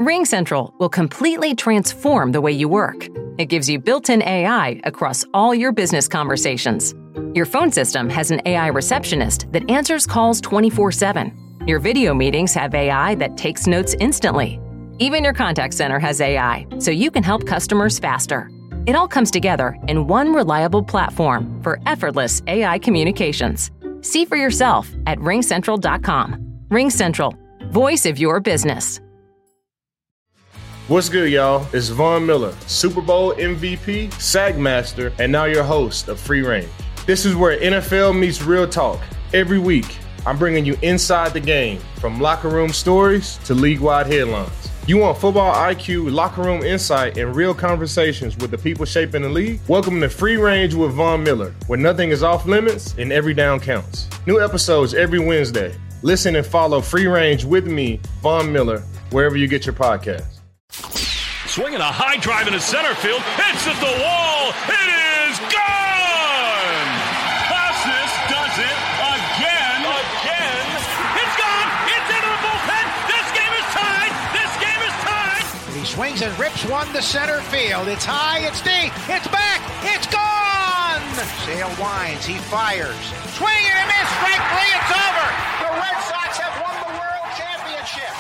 RingCentral will completely transform the way you work. It gives you built-in AI across all your business conversations. Your phone system has an AI receptionist that answers calls 24/7. Your video meetings have AI that takes notes instantly. Even your contact center has AI, so you can help customers faster. It all comes together in one reliable platform for effortless AI communications. See for yourself at ringcentral.com. RingCentral, voice of your business. What's good, y'all? It's Von Miller, Super Bowl MVP, Sagmaster, and now your host of Free Range. This is where NFL meets real talk. Every week, I'm bringing you inside the game, from locker room stories to league-wide headlines. You want football IQ, locker room insight, and real conversations with the people shaping the league? Welcome to Free Range with Von Miller, where nothing is off limits and every down counts. New episodes every Wednesday. Listen and follow Free Range with me, Von Miller, wherever you get your podcasts. Swinging a high drive into center field. Hits at the wall. It is gone! Costas does it again. It's gone! It's into the bullpen! This game is tied! He swings and rips one to center field. It's high, it's deep, it's back, it's gone! Sale winds, he fires. Swing and a miss, strike three, it's over! The Red Sox have won the World Championship!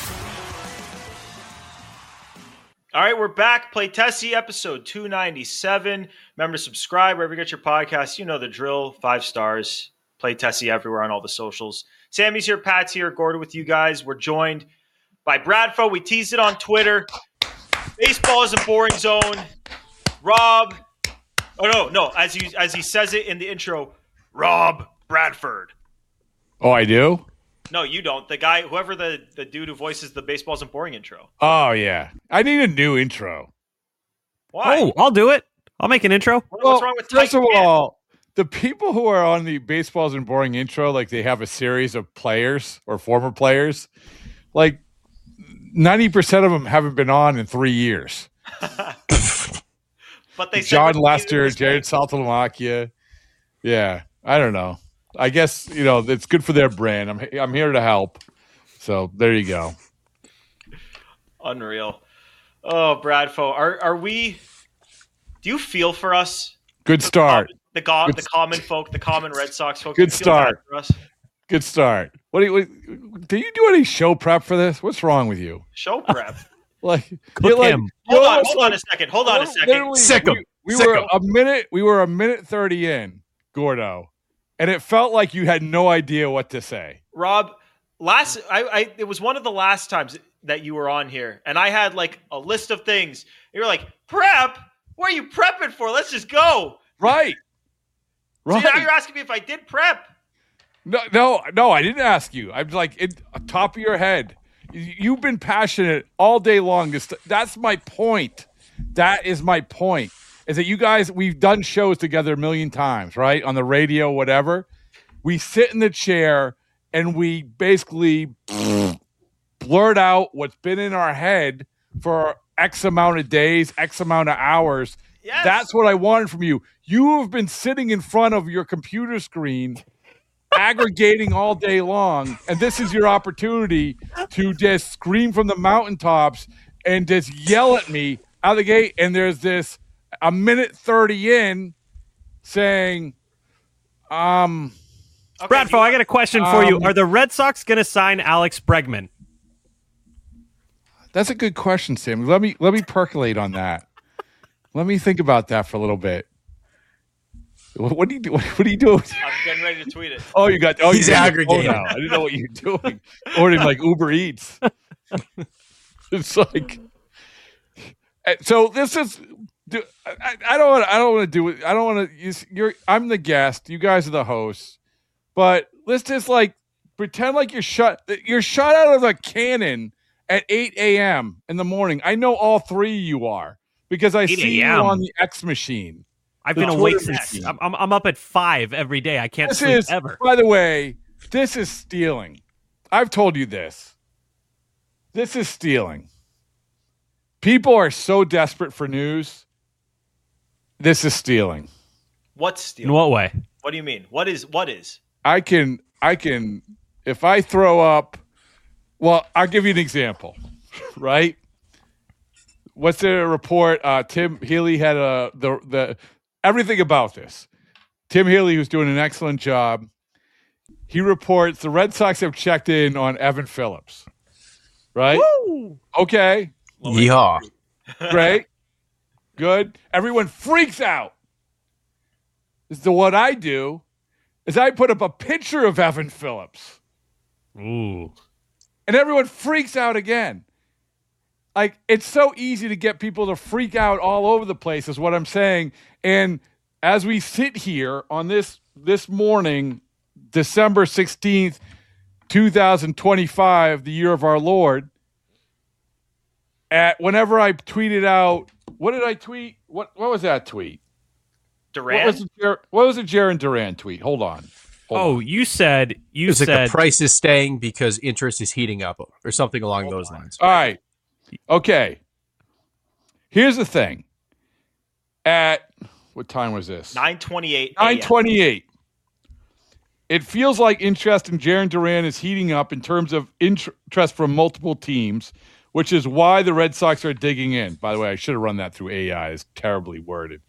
All right, we're back. Play Tessie, episode 297. Remember to subscribe wherever you get your podcasts. You know the drill. 5 stars. Play Tessie everywhere on all the socials. Sammy's here, Pat's here, Gordon with you guys. We're joined by Bradfo. We teased it on Twitter. Baseball is a boring zone. Rob. Oh, no. As he says it in the intro, Rob Bradford. Oh, I do? No, you don't. The guy, whoever the dude who voices the Baseball Isn't Boring intro. Oh, yeah. I need a new intro. Why? Oh, I'll do it. I'll make an intro. What's wrong with first of Titan all, the people who are on the Baseball Isn't Boring intro, like they have a series of players or former players, like 90% of them haven't been on in 3 years. But they John Lester, Jared Saltalamacchia. Yeah, I don't know. I guess, it's good for their brand. I'm here to help. So there you go. Unreal. Oh, Bradfo, are we? Do you feel for us? Good start. The common folk, the common Red Sox folk. Good start. For us? Good start. Do you do any show prep for this? What's wrong with you? Show prep. Hold on a second. Sick him. We were a minute 30 in, Gordo. And it felt like you had no idea what to say. Rob, it was one of the last times that you were on here, and I had like a list of things. You were like, prep? What are you prepping for? Let's just go. Right. So now you're asking me if I did prep. No, I didn't ask you. I'm like, top of your head. You've been passionate all day long. That's my point. That is my point. Is that you guys, we've done shows together a million times, right? On the radio, whatever. We sit in the chair and we basically blurt out what's been in our head for X amount of days, X amount of hours. Yes. That's what I wanted from you. You have been sitting in front of your computer screen aggregating all day long, and this is your opportunity to just scream from the mountaintops and just yell at me out of the gate. And there's this a minute 30 in saying, Bradfo, I got a question for you. Are the Red Sox going to sign Alex Bregman? That's a good question, Sam. Let me percolate on that. Let me think about that for a little bit. What do you do? What are you doing? I'm getting ready to tweet it. He's aggregating. I didn't know what you're doing. Ordering like Uber Eats. It's like, so this is. I don't want to do it. I don't want to. I'm the guest. You guys are the hosts. But let's just like pretend like you're shot out of a cannon at 8 a.m. in the morning. I know all three of you are because I see you on the X machine. I've been awake since I'm up at 5 every day. I can't sleep ever. By the way, this is stealing. I've told you this. This is stealing. People are so desperate for news. This is stealing. What's stealing? In what way? What do you mean? What is? I can if I throw up, well, I'll give you an example. right? What's the report? Tim Healy had the everything about this. Tim Healy, who's doing an excellent job, he reports the Red Sox have checked in on Evan Phillips. Right? Woo! Okay. Yeehaw. Great. Good. Everyone freaks out. So what I do is I put up a picture of Evan Phillips. Ooh. And everyone freaks out again. Like, it's so easy to get people to freak out all over the place is what I'm saying. And as we sit here on this morning, December 16th, 2025, the year of our Lord, whenever I tweeted out, what did I tweet? What was that tweet? Duran? What was the Jarren Duran tweet? Hold on. You said Like the price is staying because interest is heating up or something along those lines. All right. Okay. Here's the thing. At what time was this? 9:28. 9:28. It feels like interest in Jarren Duran is heating up in terms of interest from multiple teams, which is why the Red Sox are digging in. By the way, I should have run that through AI. It's terribly worded.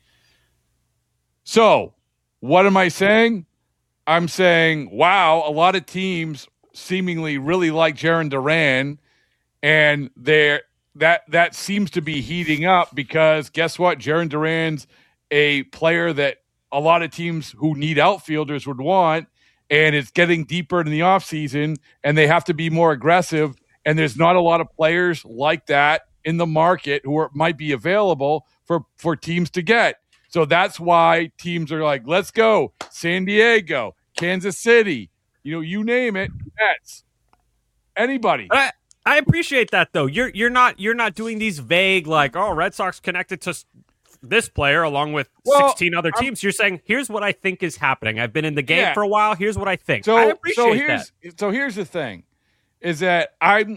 So, what am I saying? I'm saying, wow, a lot of teams seemingly really like Jarren Duran, and that seems to be heating up because guess what? Jarren Duran's a player that a lot of teams who need outfielders would want, and it's getting deeper in the offseason, and they have to be more aggressive, and there's not a lot of players like that in the market who might be available for teams to get. So that's why teams are like, let's go. San Diego, Kansas City, you name it, Mets, anybody. I appreciate that though. You're not doing these vague like, oh, Red Sox connected to this player along with 16 other teams. You're saying, here's what I think is happening. I've been in the game for a while. Here's what I think. I appreciate that. So here's the thing, is that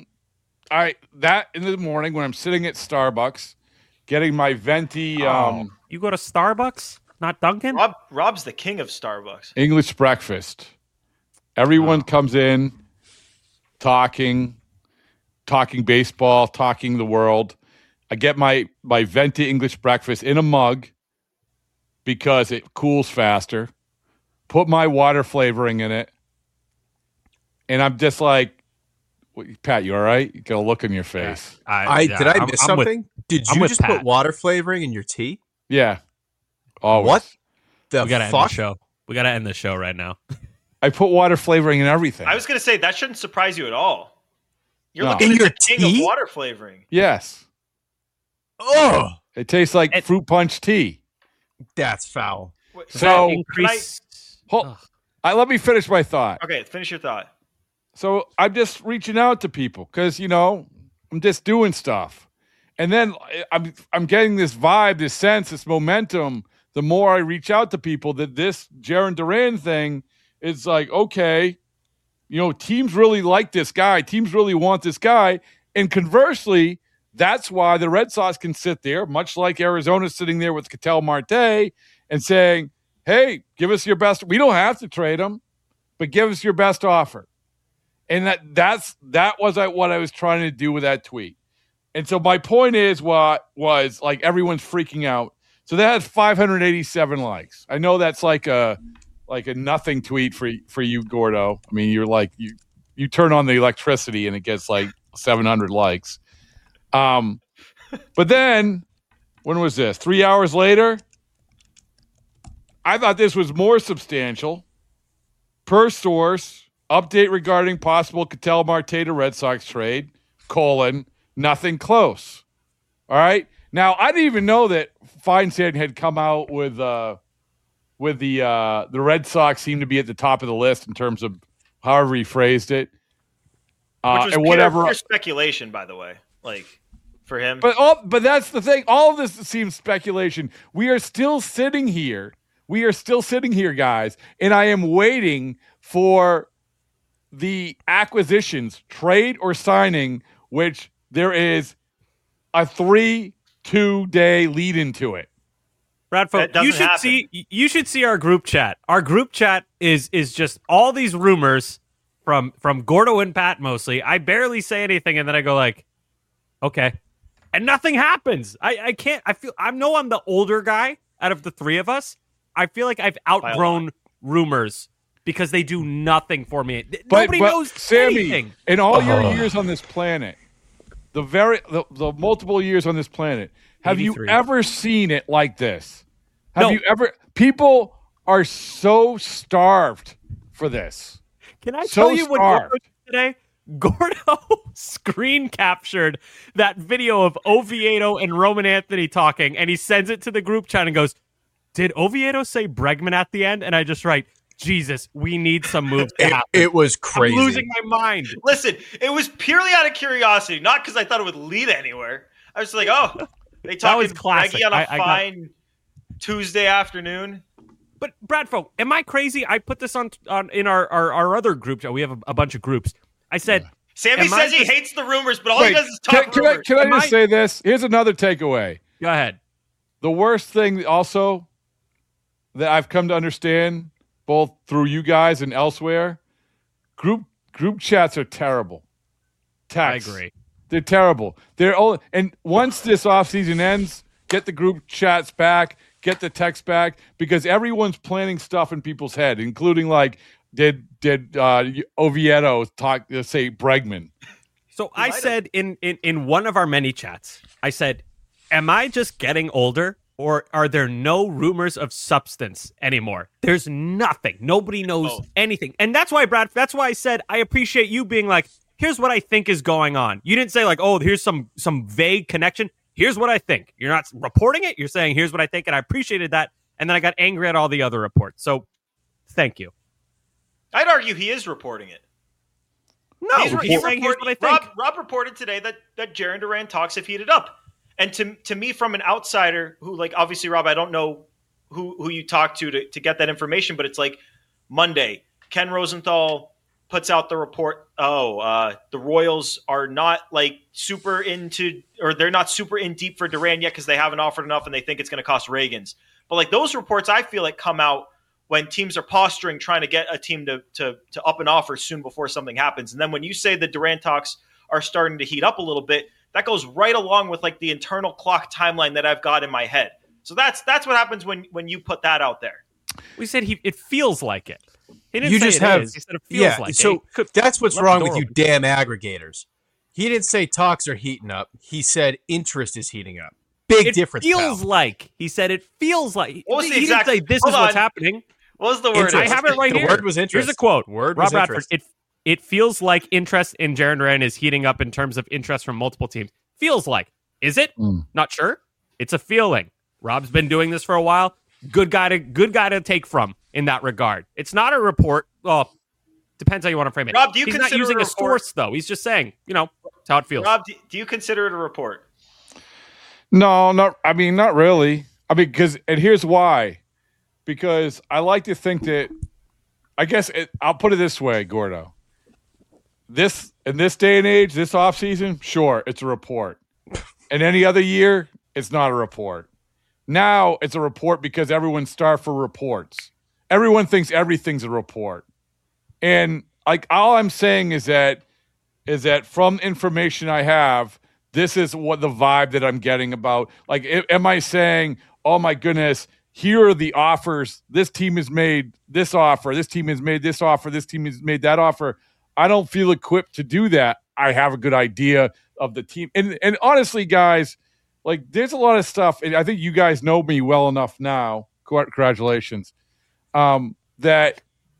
that in the morning when I'm sitting at Starbucks getting my venti. You go to Starbucks, not Dunkin'? Rob's the king of Starbucks. English breakfast. Everyone comes in talking baseball, talking the world. I get my venti English breakfast in a mug because it cools faster. Put my water flavoring in it. And I'm just like, Pat, you all right? You got a look on your face. Did I miss something? Did you just put water flavoring in your tea? Yeah. Always. What we gotta end the show. We gotta end the show right now. I put water flavoring in everything. I was going to say, that shouldn't surprise you at all. You're No. looking In at your the king tea? of water flavoring. Yes. Oh, It tastes like fruit punch tea. that's foul. Wait, So- Increase. Let me finish my thought. okay, finish your thought. So I'm just reaching out to people because, I'm just doing stuff. And then I'm getting this vibe, this sense, this momentum. The more I reach out to people, that this Jarren Duran thing is like, okay, teams really like this guy. Teams really want this guy. And conversely, that's why the Red Sox can sit there, much like Arizona sitting there with Ketel Marte and saying, hey, give us your best. We don't have to trade him, but give us your best offer. And that was what I was trying to do with that tweet. And so my point is was like everyone's freaking out. So that has 587 likes. I know that's like a nothing tweet for you, Gordo. I mean, you're like you turn on the electricity and it gets like 700 likes. But then when was this? 3 hours later, I thought this was more substantial. Per source, update regarding possible Ketel Marte to Red Sox trade, nothing close. All right. Now, I didn't even know that Feinstein had come out with the Red Sox seem to be at the top of the list in terms of however he phrased it. Which was and whatever pure speculation, by the way, like for him. But that's the thing. All of this seems speculation. We are still sitting here. Guys, and I am waiting for the acquisitions, trade or signing, which there is a 3-2 day lead into it. Bradford, you should see our group chat. Our group chat is just all these rumors from Gordo and Pat mostly. I barely say anything, and then I go like, Okay. And nothing happens. I can't. I know I'm the older guy out of the three of us. I feel like I've outgrown rumors because they do nothing for me. Nobody knows Sammy, anything. In all your years on this planet, the multiple years on this planet, have 83. you ever seen it like this? Have No. you ever? People are so starved for this. Can I So tell you what starved. Gordo did today? Gordo screen captured that video of Oviedo and Roman Anthony talking, and he sends it to the group chat and goes, "Did Oviedo say Bregman at the end?" And I just write, "Jesus, we need some moves to happen." It was crazy. I'm losing my mind. Listen, it was purely out of curiosity, not because I thought it would lead anywhere. I was like, oh, they talking was classic. Greggy on a I got- fine Tuesday afternoon. But Bradfo, am I crazy? I put this on in our other group chat. We have a bunch of groups. I said, Sammy Am I says he just- hates the rumors, but all he does is talk Can rumors. I Am just I- say this? Here's another takeaway. "Go ahead." The worst thing also that I've come to understand, both through you guys and elsewhere, group chats are terrible. Texts. I agree. They're terrible. And once this offseason ends, get the group chats back, get the text back, because everyone's planning stuff in people's head, including like, did Oviedo say Bregman? So I said in one of our many chats, I said, "Am I just getting older, or are there no rumors of substance anymore? There's nothing. Nobody knows anything." And that's why, Brad, that's why I said I appreciate you being like, "Here's what I think is going on." You didn't say like, "Oh, here's some vague connection." Here's what I think. You're not reporting it. You're saying, "Here's what I think," and I appreciated that. And then I got angry at all the other reports. So thank you. I'd argue he is reporting it. No, He's saying, "Here's what I think." Rob reported today that Jaren Duran talks have heated up. And to me, from an outsider who, like, obviously, Rob, I don't know who you talked to get that information, but it's like Monday, Ken Rosenthal puts out the report. The Royals are not like super into, or they're not super in deep for Duran yet because they haven't offered enough and they think it's going to cost Reagans. But like those reports, I feel like come out when teams are posturing, trying to get a team to up an offer soon before something happens. And then when you say the Duran talks are starting to heat up a little bit, that goes right along with like the internal clock timeline that I've got in my head. So that's what happens when you put that out there. We said it feels like it. He didn't You say just it have- is. He said it feels like so it. that's what's Left wrong the with door you open. damn aggregators. He didn't say talks are heating up. He said interest is heating up. Big difference. Feels pal. like. He said it feels like. What was the he exact- didn't say this hold is what's on. happening. What was the word? Interest. I have it right The here. word was interest. Here's a quote. Word Rob was Bradford. interest. It feels like interest in Jaren Duran is heating up in terms of interest from multiple teams. Feels like. Is it? Not sure. It's a feeling. Rob's been doing this for a while. Good guy to take from in that regard. It's not a report. Well, depends how you want to frame it. Rob, do you He's consider not using it a a report? source though. He's just saying, that's how it feels. Rob, do you consider it a report? No, not really. And here's why. Because I like to think that, I'll put it this way, Gordo. In this day and age, this offseason, sure, it's a report. And any other year, it's not a report. Now it's a report because everyone's starved for reports. Everyone thinks everything's a report. And like all I'm saying is that from information I have, this is what the vibe that I'm getting about. Like, am I saying, oh my goodness, here are the offers. This team has made this offer. This team has made this offer. This team has made that offer. I don't feel equipped to do that. I have a good idea of the team. And honestly, guys, like there's a lot of stuff, and I think you guys know me well enough now. Congratulations. That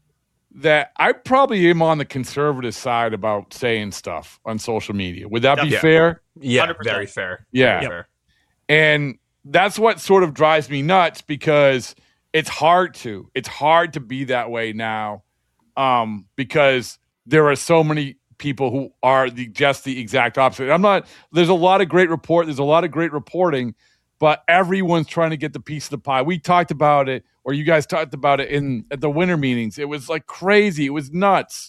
I probably am on the conservative side about saying stuff on social media. Would that be fair? Yeah, 100%. very fair. Yeah. Very fair. And that's what sort of drives me nuts because it's hard to be that way now because there are so many people who are just the exact opposite. There's a lot of great reporting, but everyone's trying to get the piece of the pie. We talked about it, or you guys talked about it at the winter meetings. It was like crazy. It was nuts.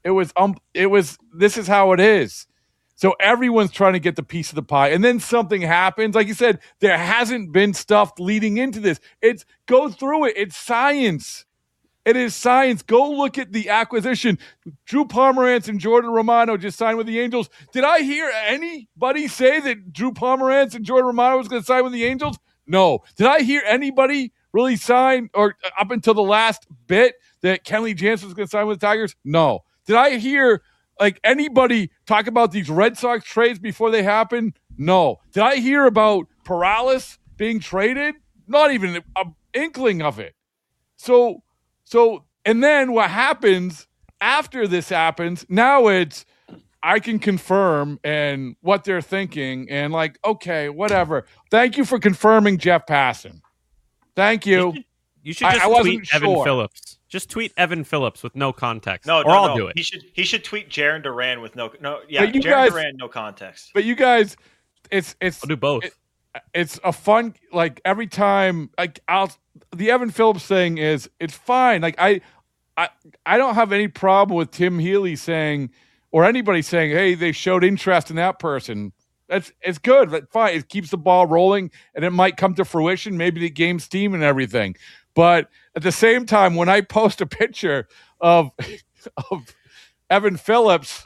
This is how it is. So everyone's trying to get the piece of the pie. And then something happens. Like you said, there hasn't been stuff leading into this. Go through it. It's science. It is science. Go look at the acquisition. Drew Pomerantz and Jordan Romano just signed with the Angels. Did I hear anybody say that Drew Pomerantz and Jordan Romano was going to sign with the Angels? No. Did I hear anybody really sign, or up until the last bit, that Kenley Jansen was going to sign with the Tigers? No. Did I hear anybody talk about these Red Sox trades before they happen? No. Did I hear about Perales being traded? Not even an inkling of it. So, and then what happens after this happens, now it's, I can confirm and what they're thinking and okay, whatever. Thank you for confirming Jeff Passan. Thank you. You should just tweet Evan Phillips. Just tweet Evan Phillips with no context. No, I'll do it. He should tweet Jarren Duran with Jarren Duran, no context. But you guys, it's I'll do both. It's a fun, every time, the Evan Phillips thing is, it's fine. I don't have any problem with Tim Healy saying, or anybody saying, hey, they showed interest in that person. It's good. But fine. It keeps the ball rolling, and it might come to fruition, maybe the game's team and everything. But at the same time, when I post a picture of Evan Phillips,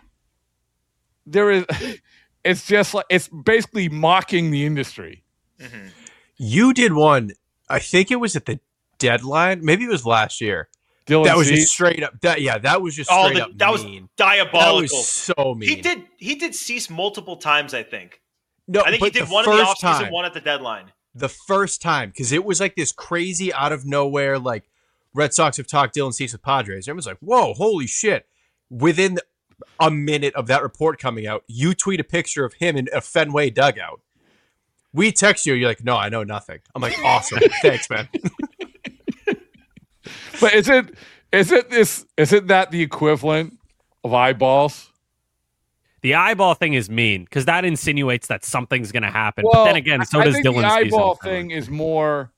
it's just it's basically mocking the industry. Mm-hmm. You did one, I think it was at the deadline. Maybe it was last year. That was just straight up. That was just straight up. That was diabolical. That was so mean. He did cease multiple times, I think. No, I think he did one in the offseason, one at the deadline. The first time, because it was this crazy out of nowhere, Red Sox have talked Dylan Cease with Padres. Everyone's like, whoa, holy shit. Within a minute of that report coming out, you tweet a picture of him in a Fenway dugout. We text you, you're like, no, I know nothing. I'm like, awesome. Thanks, man. But isn't that the equivalent of eyeballs? The eyeball thing is mean because that insinuates that something's going to happen. Well, but then again, so does Dylan. The eyeball thing is more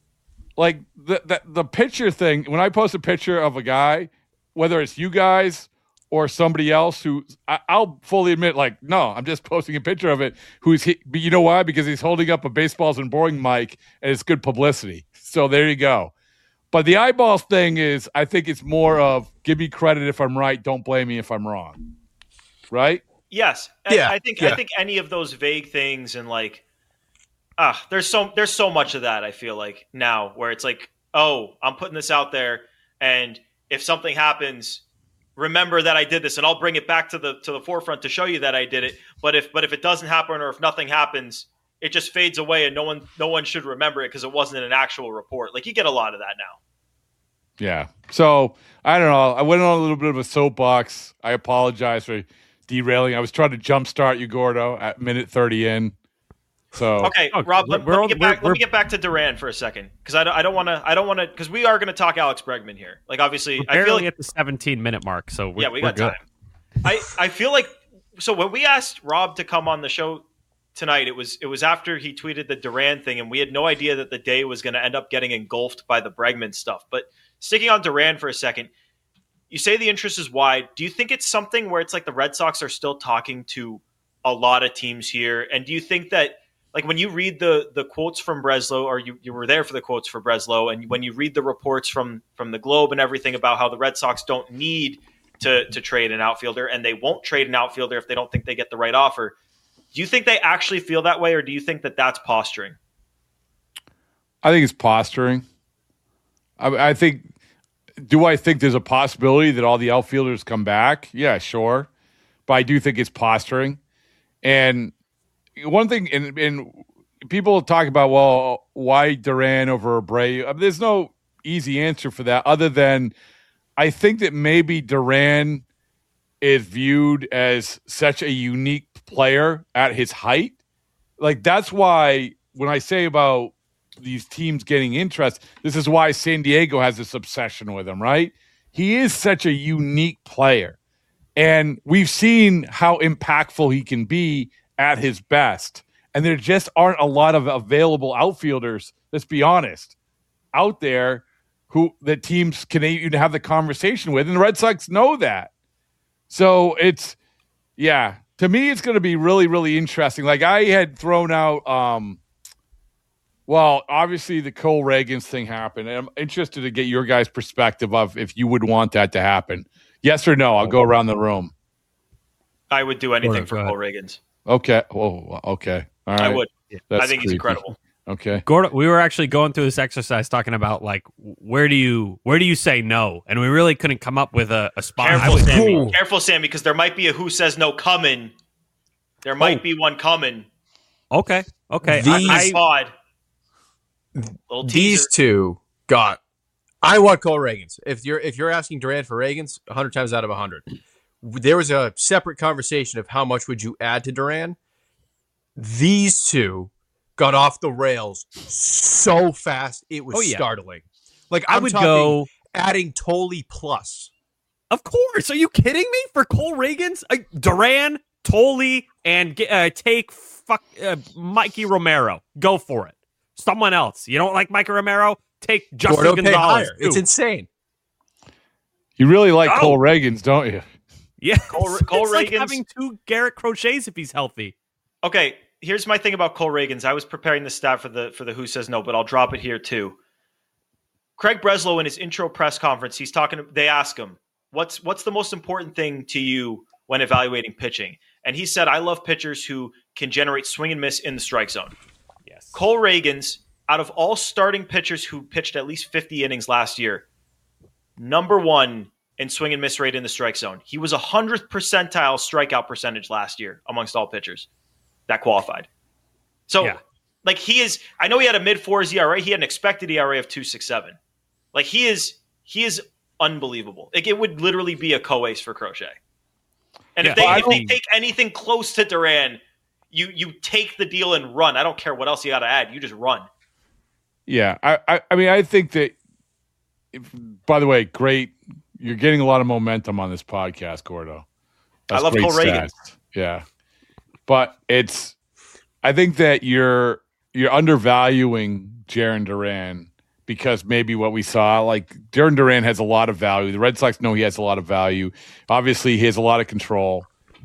the picture thing. When I post a picture of a guy, whether it's you guys or somebody else who I'll fully admit, no, I'm just posting a picture of it. But you know why? Because he's holding up a baseballs and boring mic, and it's good publicity. So there you go. But the eyeballs thing is, I think it's more of give me credit if I'm right, don't blame me if I'm wrong. Right? Yes. I think any of those vague things and there's so much of that, I feel like now, where it's oh, I'm putting this out there, and if something happens, remember that I did this, and I'll bring it back to the forefront to show you that I did it. But if it doesn't happen, or if nothing happens, it just fades away, and no one should remember it because it wasn't an actual report. You get a lot of that now. Yeah. So I don't know. I went on a little bit of a soapbox. I apologize for derailing. I was trying to jumpstart you, Gordo, at minute 30 in. So okay, Rob, let me get back to Duran for a second, because I don't want to, because we are going to talk Alex Bregman here. Obviously, I feel at the 17-minute mark, so we got time. I feel so when we asked Rob to come on the show tonight, it was after he tweeted the Duran thing, and we had no idea that the day was going to end up getting engulfed by the Bregman stuff. But sticking on Duran for a second, you say the interest is wide. Do you think it's something where it's the Red Sox are still talking to a lot of teams here? And do you think that when you read the quotes from Breslow, or you were there for the quotes for Breslow, and when you read the reports from the Globe and everything about how the Red Sox don't need to trade an outfielder, and they won't trade an outfielder if they don't think they get the right offer, do you think they actually feel that way, or do you think that that's posturing? I think it's posturing. I think there's a possibility that all the outfielders come back? Yeah, sure. But I do think it's posturing. And one thing, and people talk about, well, why Duran over Abreu? There's no easy answer for that, other than I think that maybe Duran is viewed as such a unique player at his height. That's why when I say about these teams getting interest, this is why San Diego has this obsession with him, right? He is such a unique player. And we've seen how impactful he can be at his best. And there just aren't a lot of available outfielders, let's be honest, out there who the teams can even have the conversation with. And the Red Sox know that. So to me, it's going to be really, really interesting. I had thrown out, Well, obviously the Cole Ragans thing happened, and I'm interested to get your guys' perspective of if you would want that to happen. Yes or no? I'll go around the room. I would do anything for Cole Ragans. Okay. Well, okay. All right. I would. That's I think he's incredible. Okay. Gordon, we were actually going through this exercise talking about like where do you say no, and we really couldn't come up with a spot. Careful, Sammy, because there might be a who says no coming. There might be one coming. Okay. These two got. I want Cole Ragans. If you're asking Durant for Ragans, 100 times out of 100. There was a separate conversation of how much would you add to Durant. These two got off the rails so fast it was startling. Like I would go adding Tolle plus. Of course. Are you kidding me? For Cole Ragans, Durant, Tolle, and take Mikey Romero. Go for it. Someone else. You don't like Mikey Romero? Take Justin Gonzalez. It's insane. You really like Cole Ragans, don't you? Yeah. Cole Ragans. Like having two Garrett Crochets if he's healthy. Okay, here's my thing about Cole Ragans. I was preparing the stat for the Who Says No, but I'll drop it here too. Craig Breslow in his intro press conference, they ask him, what's the most important thing to you when evaluating pitching? And he said, I love pitchers who can generate swing and miss in the strike zone. Yes. Cole Ragans, out of all starting pitchers who pitched at least 50 innings last year, number one in swing and miss rate in the strike zone. He was 100th percentile strikeout percentage last year amongst all pitchers that qualified. So, like I know he had a mid-4s ERA. He had an expected ERA of 2.67. Like he is unbelievable. Like it would literally be a co-ace for Crochet. And if they take anything close to Duran, you take the deal and run. I don't care what else you got to add. You just run. Yeah, I mean, I think that. By the way, great. You're getting a lot of momentum on this podcast, Gordo. I love Cole Ragans. Yeah, but I think that you're undervaluing Jarren Duran because maybe what we saw, like Jarren Duran has a lot of value. The Red Sox know he has a lot of value. Obviously, he has a lot of control.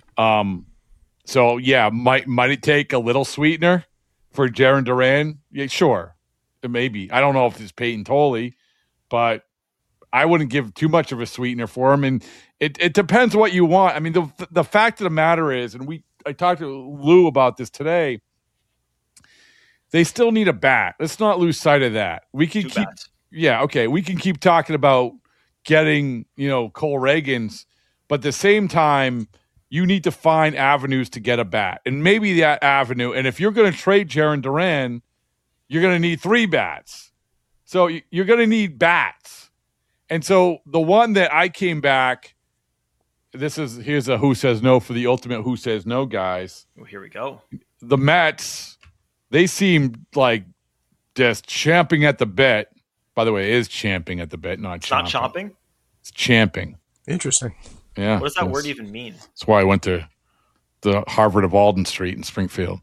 So yeah, might it take a little sweetener for Jarren Duran? Yeah, sure, maybe. I don't know if it's Peyton Tolle, but I wouldn't give too much of a sweetener for him. And it depends what you want. I mean, the fact of the matter is, and I talked to Lou about this today, they still need a bat. Let's not lose sight of that. We can we can keep talking about getting, Cole Ragans, but at the same time, you need to find avenues to get a bat. And maybe that avenue, and if you're going to trade Jarren Duran, you're going to need 3 bats. So you're going to need bats. And so the one that I came back, here's a Who Says No for the ultimate Who Says No guys. Well, here we go. The Mets, they seem like just champing at the bit. By the way, it is champing at the bit, not chomping. Not chomping? It's champing. Interesting. Yeah. What does that word even mean? That's why I went to the Harvard of Alden Street in Springfield.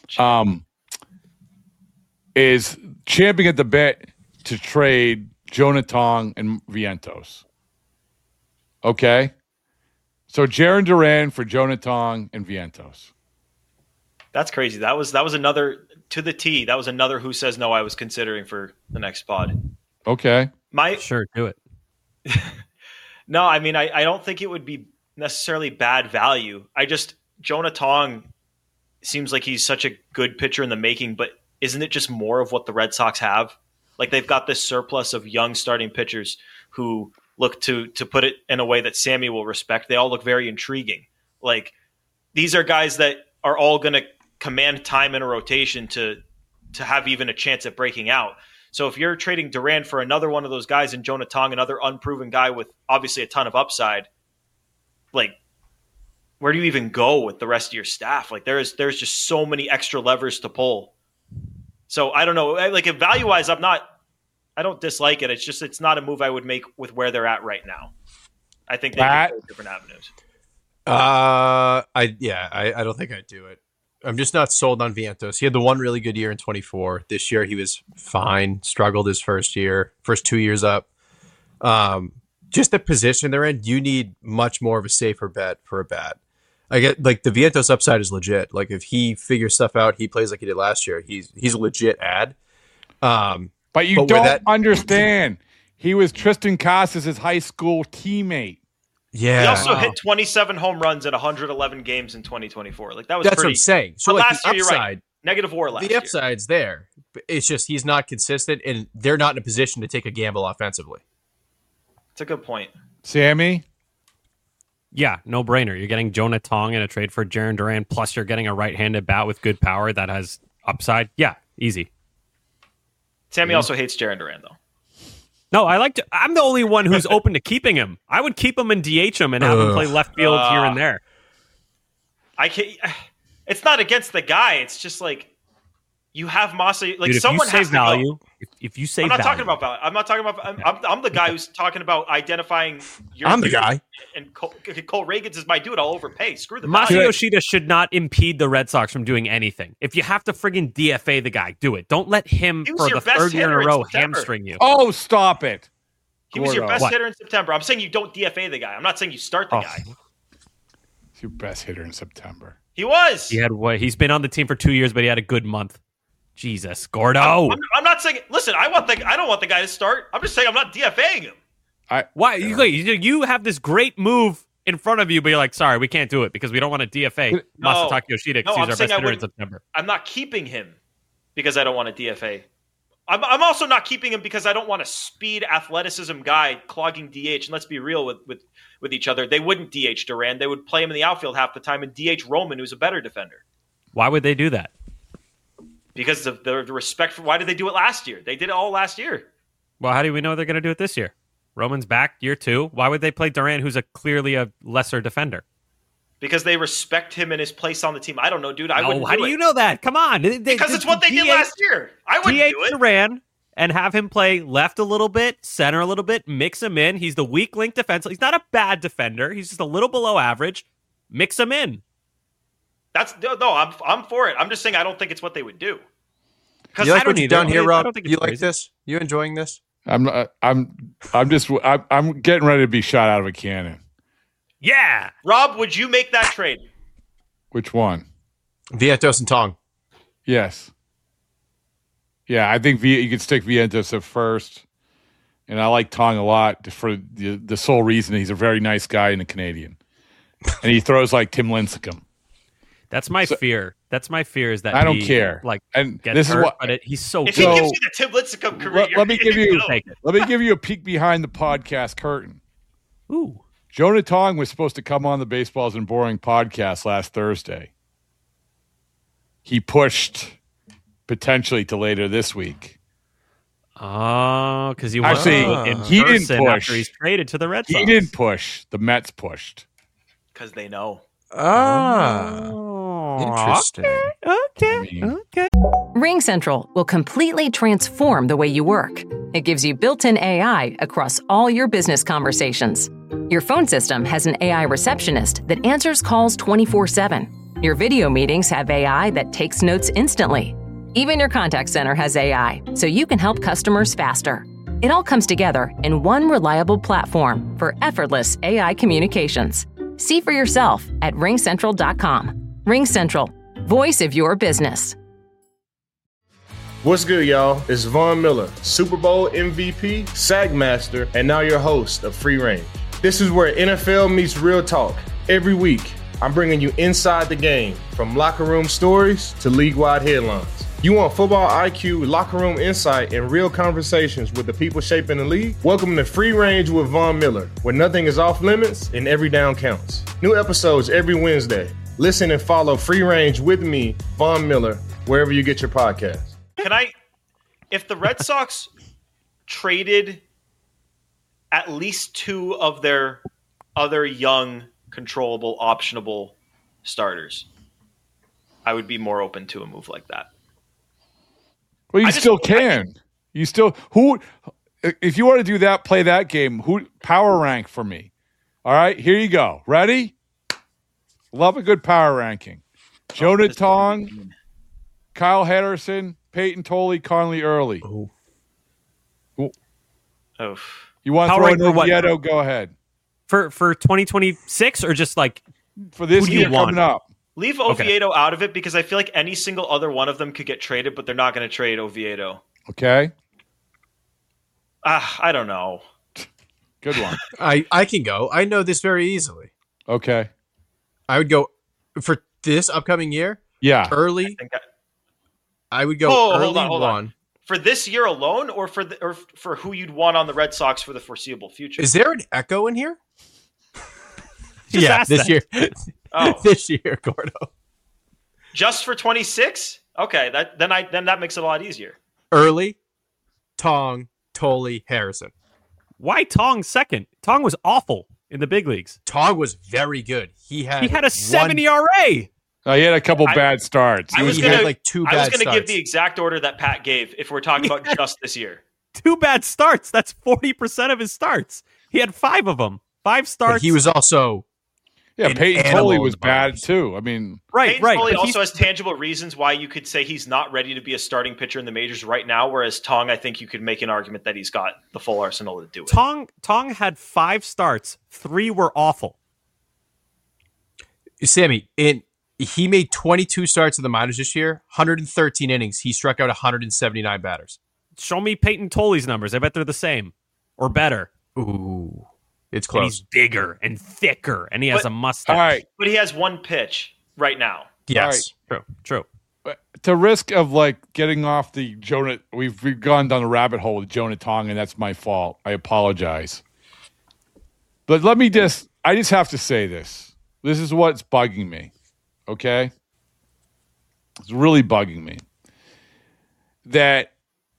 Is champing at the bit to trade Jonah Tong and Vientos. Okay? So Jarren Duran for Jonah Tong and Vientos. That's crazy. That was another, to the T, that was another Who Says No I was considering for the next pod. Okay. Sure, do it. No, I mean, I don't think it would be necessarily bad value. Jonah Tong seems like he's such a good pitcher in the making, but isn't it just more of what the Red Sox have? Like they've got this surplus of young starting pitchers who look to put it in a way that Sammy will respect. They all look very intriguing. Like these are guys that are all going to command time in a rotation to have even a chance at breaking out. So if you're trading Duran for another one of those guys and Jonah Tong, another unproven guy with obviously a ton of upside, like where do you even go with the rest of your staff? Like there's just so many extra levers to pull. So I don't know. Like if value-wise, I don't dislike it. It's not a move I would make with where they're at right now. I think they can go different avenues. I don't think I'd do it. I'm just not sold on Vientos. He had the one really good year in 24. This year he was fine. Struggled his first 2 years up. Just the position they're in, you need much more of a safer bet for a bat. I get like the Vientos upside is legit. Like if he figures stuff out, he plays like he did last year. He's a legit ad. But you don't understand. He was Tristan Casas' high school teammate. Yeah. He also hit 27 home runs in 111 games in 2024. Like that's what I'm saying. So like last the year, upside, you're right. Negative WAR last year. The upside's there. It's just he's not consistent, and they're not in a position to take a gamble offensively. It's a good point. Sammy? Yeah, no brainer. You're getting Jonah Tong in a trade for Jarren Duran, plus you're getting a right-handed bat with good power that has upside. Yeah, easy. Sammy also hates Jarren Duran, though. No, I'm the only one who's open to keeping him. I would keep him and DH him and have him play left field here and there. I can't. It's not against the guy. It's just like you have Masa. Like dude, someone has value. To if you say, I'm not value. talking about value. I'm not talking about. I'm the guy who's talking about identifying. I'm the guy. And Cole Reagans is my dude. I'll overpay. Screw the Masa value. Yoshida should not impede the Red Sox from doing anything. If you have to friggin' DFA the guy, do it. Don't let him for the third year in a row hamstring you. Oh, stop it. He was your best hitter in September. I'm saying you don't DFA the guy. I'm not saying you start the guy. He's your best hitter in September. He was. He's been on the team for 2 years, but he had a good month. Jesus, Gordo. I'm not saying. Listen, I don't want the guy to start. I'm just saying I'm not DFAing him. Why? You have this great move in front of you, but you're like, sorry, we can't do it because we don't want to DFA Masataka Yoshida because he's our best hitter in September. I'm not keeping him because I don't want to DFA. I'm also not keeping him because I don't want a speed athleticism guy clogging DH. And let's be real with each other. They wouldn't DH Duran. They would play him in the outfield half the time and DH Roman, who's a better defender. Why would they do that? Because of the respect for. Why did they do it last year? They did it all last year. Well, how do we know they're going to do it this year? Roman's back year 2. Why would they play Duran, who's clearly a lesser defender? Because they respect him and his place on the team. I don't know, dude. I wouldn't do it. How do you know that? Come on. Because it's what they did last year. I wouldn't do it. Duran and have him play left a little bit, center a little bit, mix him in. He's the weak link defense. He's not a bad defender. He's just a little below average. Mix him in. I'm for it. I'm just saying I don't think it's what they would do. You like what you've done here, Rob? You like this? You enjoying this? I'm getting ready to be shot out of a cannon. Yeah. Rob, would you make that trade? Which one? Vientos and Tong. Yes. Yeah, I think you could stick Vientos at first. And I like Tong a lot for the sole reason he's a very nice guy and a Canadian. And he throws like Tim Lincecum. That's my fear. That's my fear is that I don't care. Like, and gets this hurt, is what but he if he gives you the Tim Lincecum career, let me give you a peek behind the podcast curtain. Ooh. Jonah Tong was supposed to come on the Baseballs and Boring podcast last Thursday. He pushed potentially to later this week. Oh, because he he didn't push. After he's traded to the Red Sox. He didn't push. The Mets pushed. Because they know. Interesting. Okay. Ring Central will completely transform the way you work. It gives you built-in AI across all your business conversations. Your phone system has an AI receptionist that answers calls 24/7. Your video meetings have AI that takes notes instantly. Even your contact center has AI, so you can help customers faster. It all comes together in one reliable platform for effortless AI communications. See for yourself at ringcentral.com. RingCentral, voice of your business. What's good, y'all? It's Von Miller, Super Bowl MVP, SAG Master, and now your host of Free Range. This is where NFL meets real talk. Every week, I'm bringing you inside the game, from locker room stories to league-wide headlines. You want football IQ, locker room insight, and real conversations with the people shaping the league? Welcome to Free Range with Von Miller, where nothing is off limits and every down counts. New episodes every Wednesday. Listen and follow Free Range with me, Von Miller, wherever you get your podcasts. If the Red Sox traded at least 2 of their other young, controllable, optionable starters, I would be more open to a move like that. Well, you still can. If you want to do that, play that game. Power rank for me. All right, here you go. Ready? Love a good power ranking. Jonah Tong, Kyle Henderson, Peyton Tolley, Conley Early. Oh. You want to throw in Oviedo? Go ahead. For 2026 or just like for this year coming up? Leave Oviedo out of it because I feel like any single other one of them could get traded, but they're not going to trade Oviedo. Okay. I don't know. Good one. I can go. I know this very easily. Okay. I would go for this upcoming year. Yeah. Early. I would go hold early on. For this year alone, or for who you'd want on the Red Sox for the foreseeable future? Is there an echo in here? Yeah, this year. Oh, this year, Gordo. just for 26? Okay, then that makes it a lot easier. Early, Tong, Tolley, Harrison. Why Tong second? Tong was awful in the big leagues. Tong was very good. He had a 7 ERA. He had a couple bad starts. I was He going had like two bad to give starts. the exact order that Pat gave if we're talking about just this year. 2 bad starts. That's 40% of his starts. He had 5 of them. 5 starts. But he was also Peyton animal Tolley in was the bad minors. too. I mean, right. Tolley But also has tangible reasons why you could say he's not ready to be a starting pitcher in the majors right now, whereas Tong, I think you could make an argument that he's got the full arsenal to do it. Tong had 5 starts. 3 were awful. Sammy, he made 22 starts in the minors this year, 113 innings. He struck out 179 batters. Show me Peyton Tolley's numbers. I bet they're the same or better. Ooh, it's And close. he's bigger and thicker, and he has a mustache. all right. But he has one pitch right now. Yes. True. To risk of like getting off the Jonah, we've gone down a rabbit hole with Jonah Tong, and that's my fault. I apologize. But I just have to say this. This is what's bugging me. Okay? It's really bugging me. That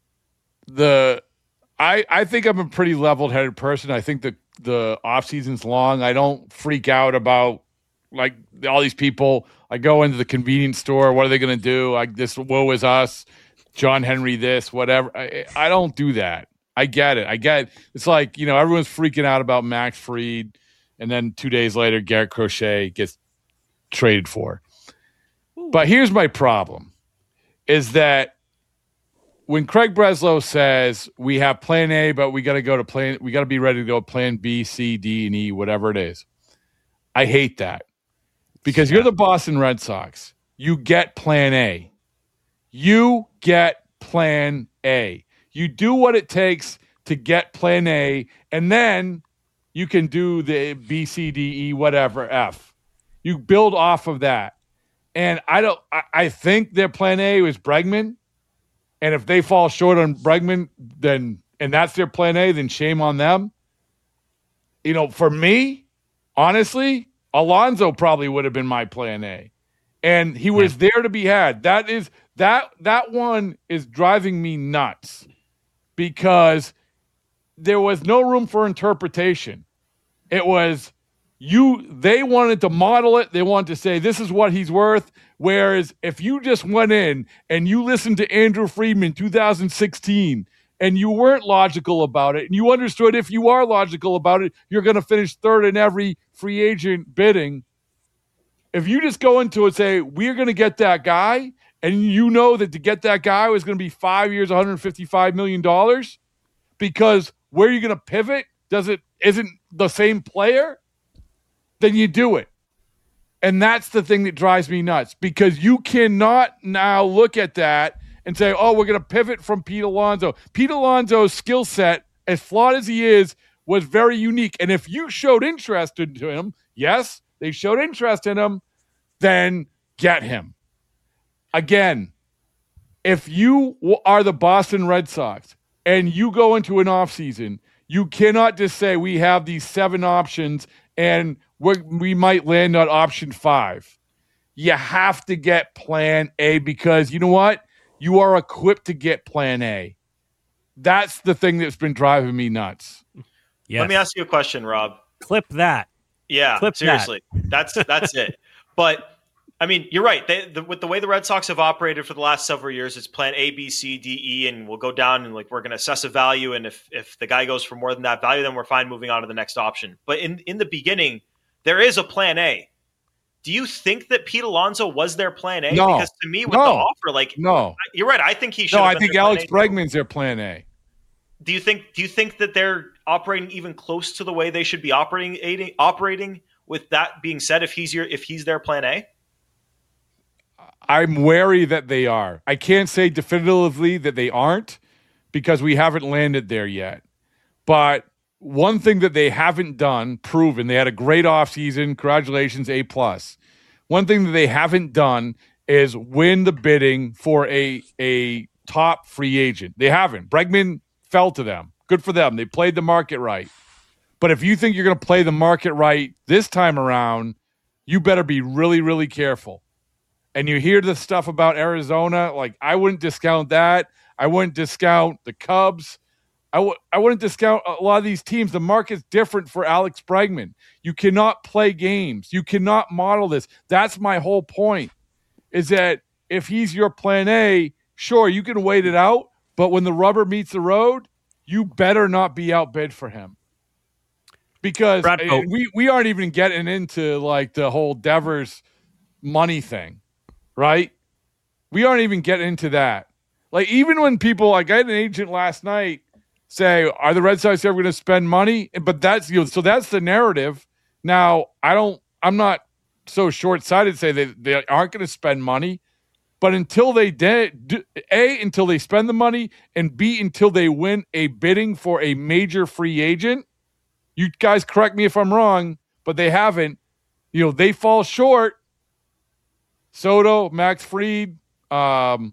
I think I'm a pretty level-headed person. I think the off-season's long. I don't freak out about like all these people. I go into the convenience store. What are they going to do? Like this, woe is us. John Henry, this, whatever. I don't do that. I get it. It's like, everyone's freaking out about Max Fried, and then 2 days later, Garrett Crochet gets traded for. But here's my problem, is that when Craig Breslow says we have plan A, but we got to be ready to go plan B, C, D, and E, whatever it is. I hate that because you're the Boston Red Sox. You get plan A. You get plan A. You do what it takes to get plan A, and then you can do the B, C, D, E, whatever, F. You build off of that. And I think their plan A was Bregman. And if they fall short on Bregman, and that's their plan A, then shame on them. For me, honestly, Alonso probably would have been my plan A. And he was there to be had. That one is driving me nuts because there was no room for interpretation. It was they wanted to model it. They wanted to say, this is what he's worth. Whereas if you just went in and you listened to Andrew Friedman 2016 and you weren't logical about it, and you understood if you are logical about it, you're going to finish third in every free agent bidding. If you just go into it and say, we're going to get that guy, and you know that to get that guy was going to be 5 years, $155 million, because where you're going to pivot isn't the same player, then you do it. And that's the thing that drives me nuts, because you cannot now look at that and say, oh, we're going to pivot from Pete Alonso. Pete Alonso's skill set, as flawed as he is, was very unique. And if you showed interest in him, yes, they showed interest in him, then get him. Again, if you are the Boston Red Sox and you go into an offseason, you cannot just say we have these 7 options and we might land on option 5. You have to get plan A, because you know what? You are equipped to get plan A. That's the thing that's been driving me nuts. Yes. Let me ask you a question, Rob. Clip that. Yeah, Clip seriously. That's it. But, I mean, you're right. With the way the Red Sox have operated for the last several years, it's plan A, B, C, D, E, and we'll go down and we're going to assess a value. And if the guy goes for more than that value, then we're fine moving on to the next option. But in the beginning, there is a plan A. Do you think that Pete Alonso was their plan A? No. Because to me, with the offer, no, you're right. I think he should. No, have I been think their Alex plan A. Bregman's their plan A. Do you think that they're operating even close to the way they should be operating? With that being said, if he's their plan A, I'm wary that they are. I can't say definitively that they aren't, because we haven't landed there yet. But one thing that they haven't done, proven, they had a great offseason. Congratulations, A+. One thing that they haven't done is win the bidding for a top free agent. They haven't. Bregman fell to them. Good for them. They played the market right. But if you think you're going to play the market right this time around, you better be really, really careful. And you hear the stuff about Arizona, like I wouldn't discount that. I wouldn't discount the Cubs. I wouldn't discount a lot of these teams. The market's different for Alex Bregman. You cannot play games. You cannot model this. That's my whole point, is that if he's your plan A, sure, you can wait it out. But when the rubber meets the road, you better not be outbid for him. Because we aren't even getting into like the whole Devers money thing, right? We aren't even getting into that. Like even when people, like I had an agent last night say, are the Red Sox ever going to spend money? But that's, so that's the narrative. Now, I'm not so short-sighted to say they aren't going to spend money, but until they until they spend the money, and B, until they win a bidding for a major free agent, you guys correct me if I'm wrong, but they haven't, they fall short. Soto, Max Fried, Alonso,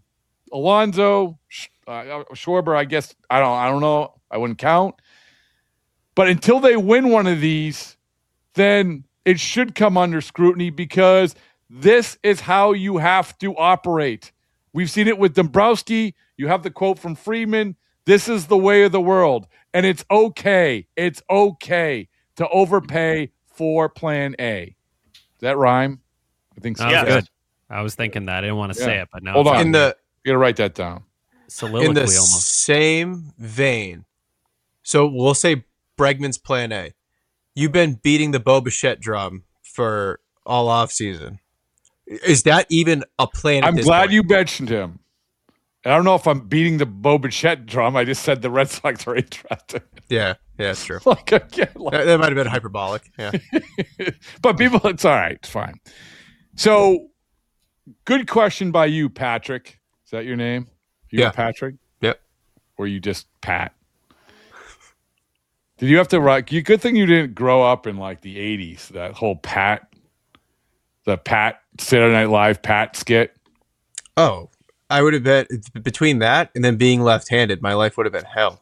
Schwarber, I guess, I don't know. I wouldn't count. But until they win one of these, then it should come under scrutiny, because this is how you have to operate. We've seen it with Dombrowski. You have the quote from Freeman. This is the way of the world. And it's okay. It's okay to overpay for plan A. Does that rhyme? I think so. Yeah, good. I was thinking that. I didn't want to say it, but now hold on. You got to write that down. In the same vein, so we'll say Bregman's plan A. You've been beating the Bo Bichette drum for all off season. Is that even a plan? I'm glad you mentioned him. I don't know if I'm beating the Bo Bichette drum. I just said the Red Sox are interested. Yeah, that's true. That might have been hyperbolic. Yeah, but people, it's all right. It's fine. So, good question by you, Patrick. Is that your name? Yeah, Patrick. Yep. Or you just Pat? Did you have to write? Good thing you didn't grow up in like the '80s. That whole the Pat Saturday Night Live Pat skit. Oh, I would have bet between that and then being left-handed, my life would have been hell.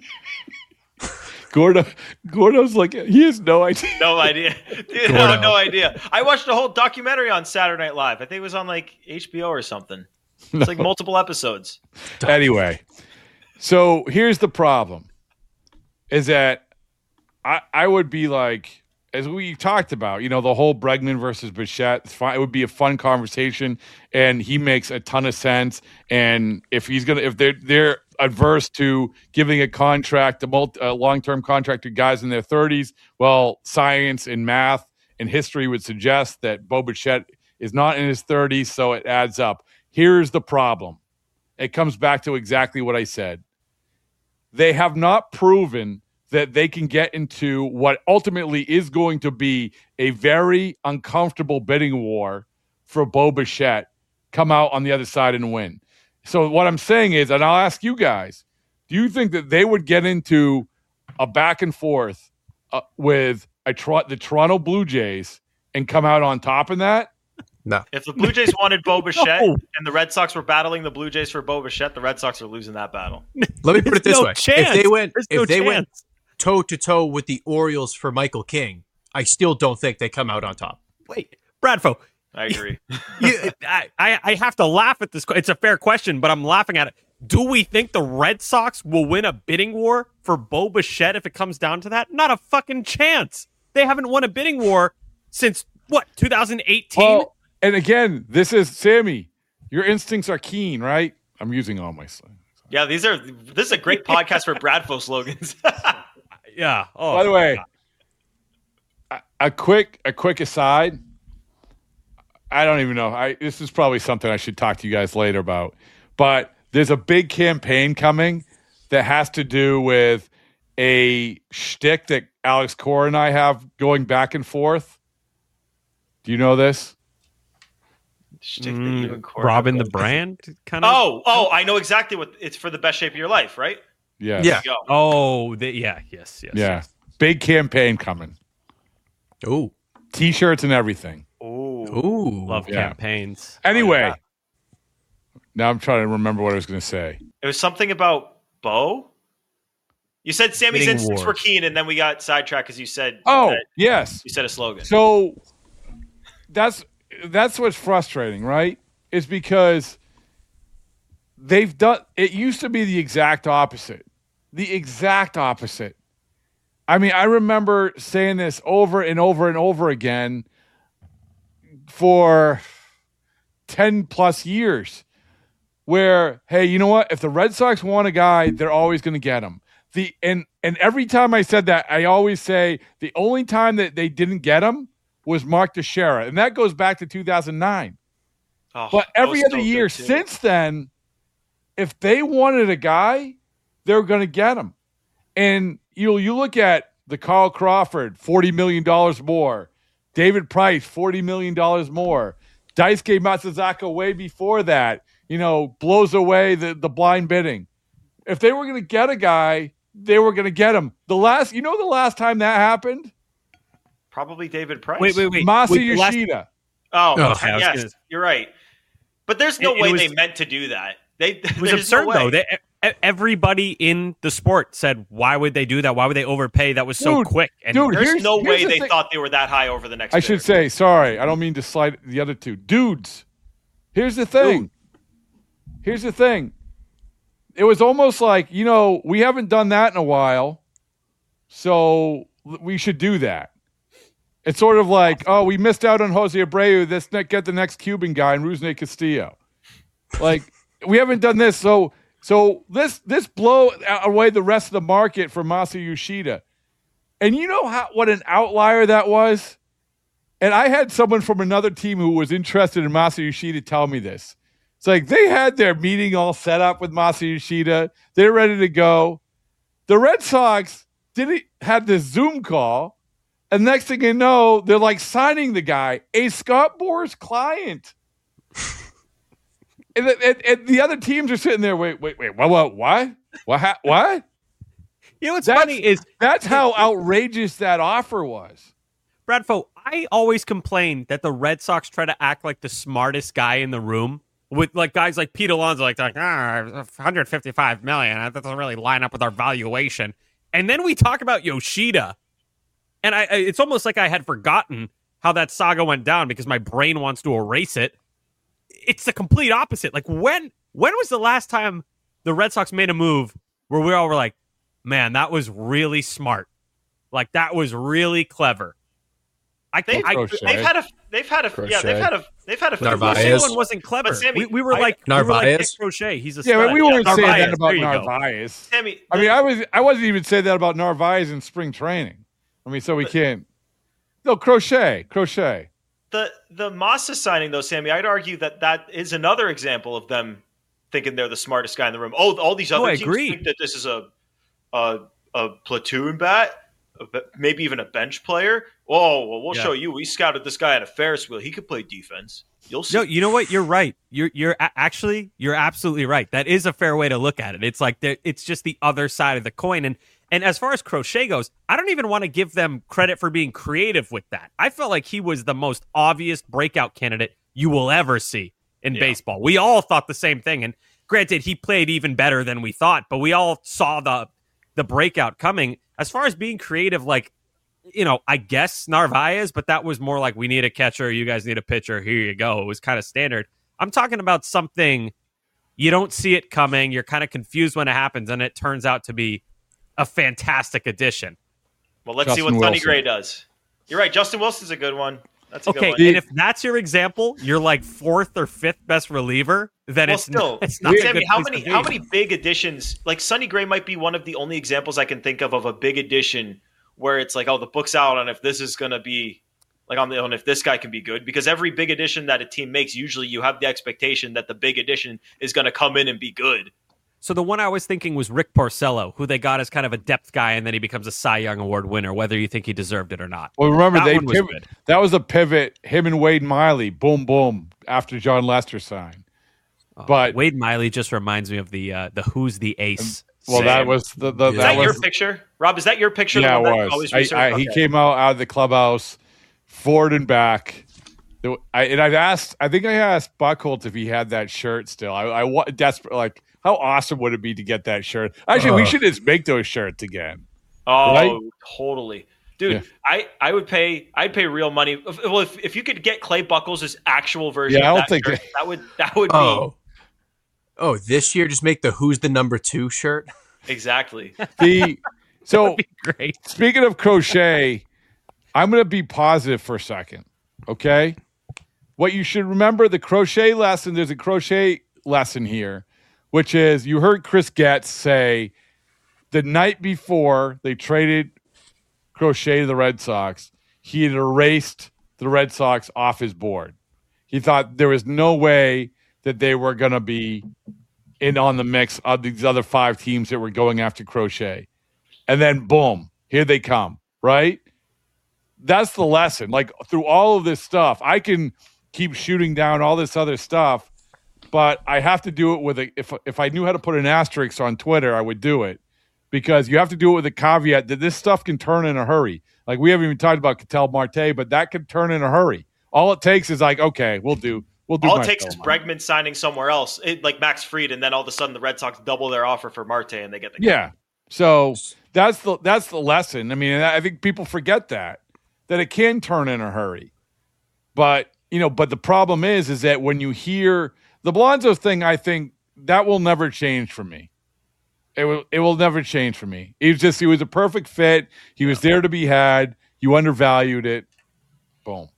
Gordo's like, he has no idea. No idea. Dude, no idea. I watched a whole documentary on Saturday Night Live. I think it was on like HBO or something. It's like multiple episodes. Anyway, so here's the problem, is that I would be like, as we talked about, the whole Bregman versus Bichette, it's fine. It would be a fun conversation, and he makes a ton of sense. And if they're adverse to giving a contract, a long-term contract to guys in their 30s, well, science and math and history would suggest that Bo Bichette is not in his 30s, so it adds up. Here's the problem. It comes back to exactly what I said. They have not proven that they can get into what ultimately is going to be a very uncomfortable bidding war for Bo Bichette, come out on the other side and win. So what I'm saying is, and I'll ask you guys, do you think that they would get into a back and forth with the Toronto Blue Jays and come out on top in that? No. If the Blue Jays wanted Bo Bichette and the Red Sox were battling the Blue Jays for Bo Bichette, the Red Sox are losing that battle. Let me put it this way. Chance. If they went toe-to-toe with the Orioles for Michael King, I still don't think they come out on top. Wait, Bradfo. I agree. I have to laugh at this. It's a fair question, but I'm laughing at it. Do we think the Red Sox will win a bidding war for Bo Bichette if it comes down to that? Not a fucking chance. They haven't won a bidding war since, 2018? Well, and again, this is, Sammy, your instincts are keen, right? I'm using all my slogans. Yeah, this is a great podcast for Bradfo slogans. Yeah. Oh, by the way, a quick aside. I don't even know. This is probably something I should talk to you guys later about. But there's a big campaign coming that has to do with a shtick that Alex Cora and I have going back and forth. Do you know this? Robin the Brand kind of. Oh, I know exactly what it's for. The best shape of your life, right? Yeah. Yeah. Oh, yes. Yeah. Big campaign coming. Ooh. T-shirts and everything. Ooh. Love campaigns. Anyway, now I'm trying to remember what I was going to say. It was something about Bo. You said Sammy's Winning instincts were wars. keen, and then we got sidetracked because you said. Yes. You said a slogan. So that's what's frustrating, right? Is because they've done. It used to be the exact opposite. The exact opposite. I mean, I remember saying this over and over and over again for 10 plus years where, hey, you know what? If the Red Sox want a guy, they're always going to get him. And every time I said that, I always say the only time that they didn't get him was Mark Teixeira. And that goes baak to 2009. But every other year since then, if they wanted a guy, they're going to get him. And you look at the Carl Crawford, $40 million more. David Price, $40 million more. Daisuke Matsuzaka way before that, blows away the blind bidding. If they were going to get a guy, they were going to get him. The last time that happened? Probably David Price. Wait. Masa Yoshida. Yes, you're right. But there's no way they meant to do that. It was absurd, though. Everybody in the sport said, why would they do that? Why would they overpay? That was so quick. And there's no way they thought they were that high over the next I should say, sorry, I don't mean to slide the other two. Dudes, here's the thing. It was almost like, we haven't done that in a while, so we should do that. It's sort of like, we missed out on Jose Abreu. Let's get the next Cuban guy in Rusney Castillo. Like, we haven't done this, so this blow away the rest of the market for Masa Yoshida. And you know what an outlier that was? And I had someone from another team who was interested in Masa Yoshida tell me this. It's like they had their meeting all set up with Masa Yoshida. They're ready to go. The Red Sox had this Zoom call, and next thing you know, they're like signing the guy, a Scott Boras client. And the other teams are sitting there. Wait. What? What? What's funny is that's how outrageous that offer was. Bradfo, I always complain that the Red Sox try to act like the smartest guy in the room with like guys like Pete Alonso, like $155 million. That doesn't really line up with our valuation. And then we talk about Yoshida, and it's almost like I had forgotten how that saga went down because my brain wants to erase it. It's the complete opposite. Like when was the last time the Red Sox made a move where we all were like, man, that was really smart. Like that was really clever. They've had a Narvaez. One wasn't clever. But Sammy, we were like Narvaez. Crochet. He's a stud. But we weren't saying Narvaez, that about there you go. Narvaez. Sammy, I wasn't even saying that about Narvaez in spring training. So we can't. No, Crochet. The Masa signing, though, Sammy, I'd argue that is another example of them thinking they're the smartest guy in the room. Oh, all these other teams think that this is a platoon bat, maybe even a bench player. Oh, well, we'll show you. We scouted this guy at a Ferris wheel. He could play defense. You'll see. No, you know what? You're right. You're absolutely right. That is a fair way to look at it. It's like it's just the other side of the coin. And as far as Crochet goes, I don't even want to give them credit for being creative with that. I felt like he was the most obvious breakout candidate you will ever see in baseball. We all thought the same thing. And granted, he played even better than we thought, but we all saw the breakout coming. As far as being creative, like, I guess Narvaez, but that was more like, we need a catcher, you guys need a pitcher, here you go. It was kind of standard. I'm talking about something you don't see it coming, you're kind of confused when it happens, and it turns out to be a fantastic addition. Well, let's see what Sonny Gray does. You're right, Justin Wilson's a good one. That's a good one. And if that's your example, you're like fourth or fifth best reliever, then it's not. Sammy, how many big additions? Like Sonny Gray might be one of the only examples I can think of a big addition where it's like, the book's out on if this is going to be like on if this guy can be good. Because every big addition that a team makes, usually you have the expectation that the big addition is going to come in and be good. So the one I was thinking was Rick Porcello, who they got as kind of a depth guy, and then he becomes a Cy Young Award winner, whether you think he deserved it or not. Well, remember, That that was a pivot, him and Wade Miley, boom, boom, after John Lester signed. But Wade Miley just reminds me of the Who's the Ace. Well, that was the Is that your picture? Rob, is that your picture? Yeah, it was. He came out of the clubhouse, forward and back. I think I asked Buckholz if he had that shirt still. I desperate, like, how awesome would it be to get that shirt? Actually, we should just make those shirts again. Oh, right? Totally. Dude, yeah. I'd pay real money. Well, if you could get Clay Buchholz' actual version of that shirt, that would be. Oh, this year just make the Who's the Number 2 shirt? Exactly. So great. Speaking of crochet, I'm going to be positive for a second, okay? What you should remember, the crochet lesson, there's a crochet lesson here, which is you heard Chris Getz say the night before they traded Crochet to the Red Sox, he had erased the Red Sox off his board. He thought there was no way that they were going to be in on the mix of these other 5 teams that were going after Crochet. And then, boom, here they come, right? That's the lesson. Like, through all of this stuff, I can keep shooting down all this other stuff, but I have to do it with if I knew how to put an asterisk on Twitter, I would do it, because you have to do it with a caveat that this stuff can turn in a hurry. Like, we haven't even talked about Ketel Marte, but that can turn in a hurry. All it takes is like, okay, we'll do. All it takes is Bregman signing somewhere else, like Max Fried, and then all of a sudden the Red Sox double their offer for Marte, and they get the guy. Yeah. So that's the lesson. I mean, I think people forget that it can turn in a hurry. But the problem is that when you hear the Blonzo thing, I think that will never change for me. It will never change for me. He was a perfect fit. He was there to be had. You undervalued it. Boom.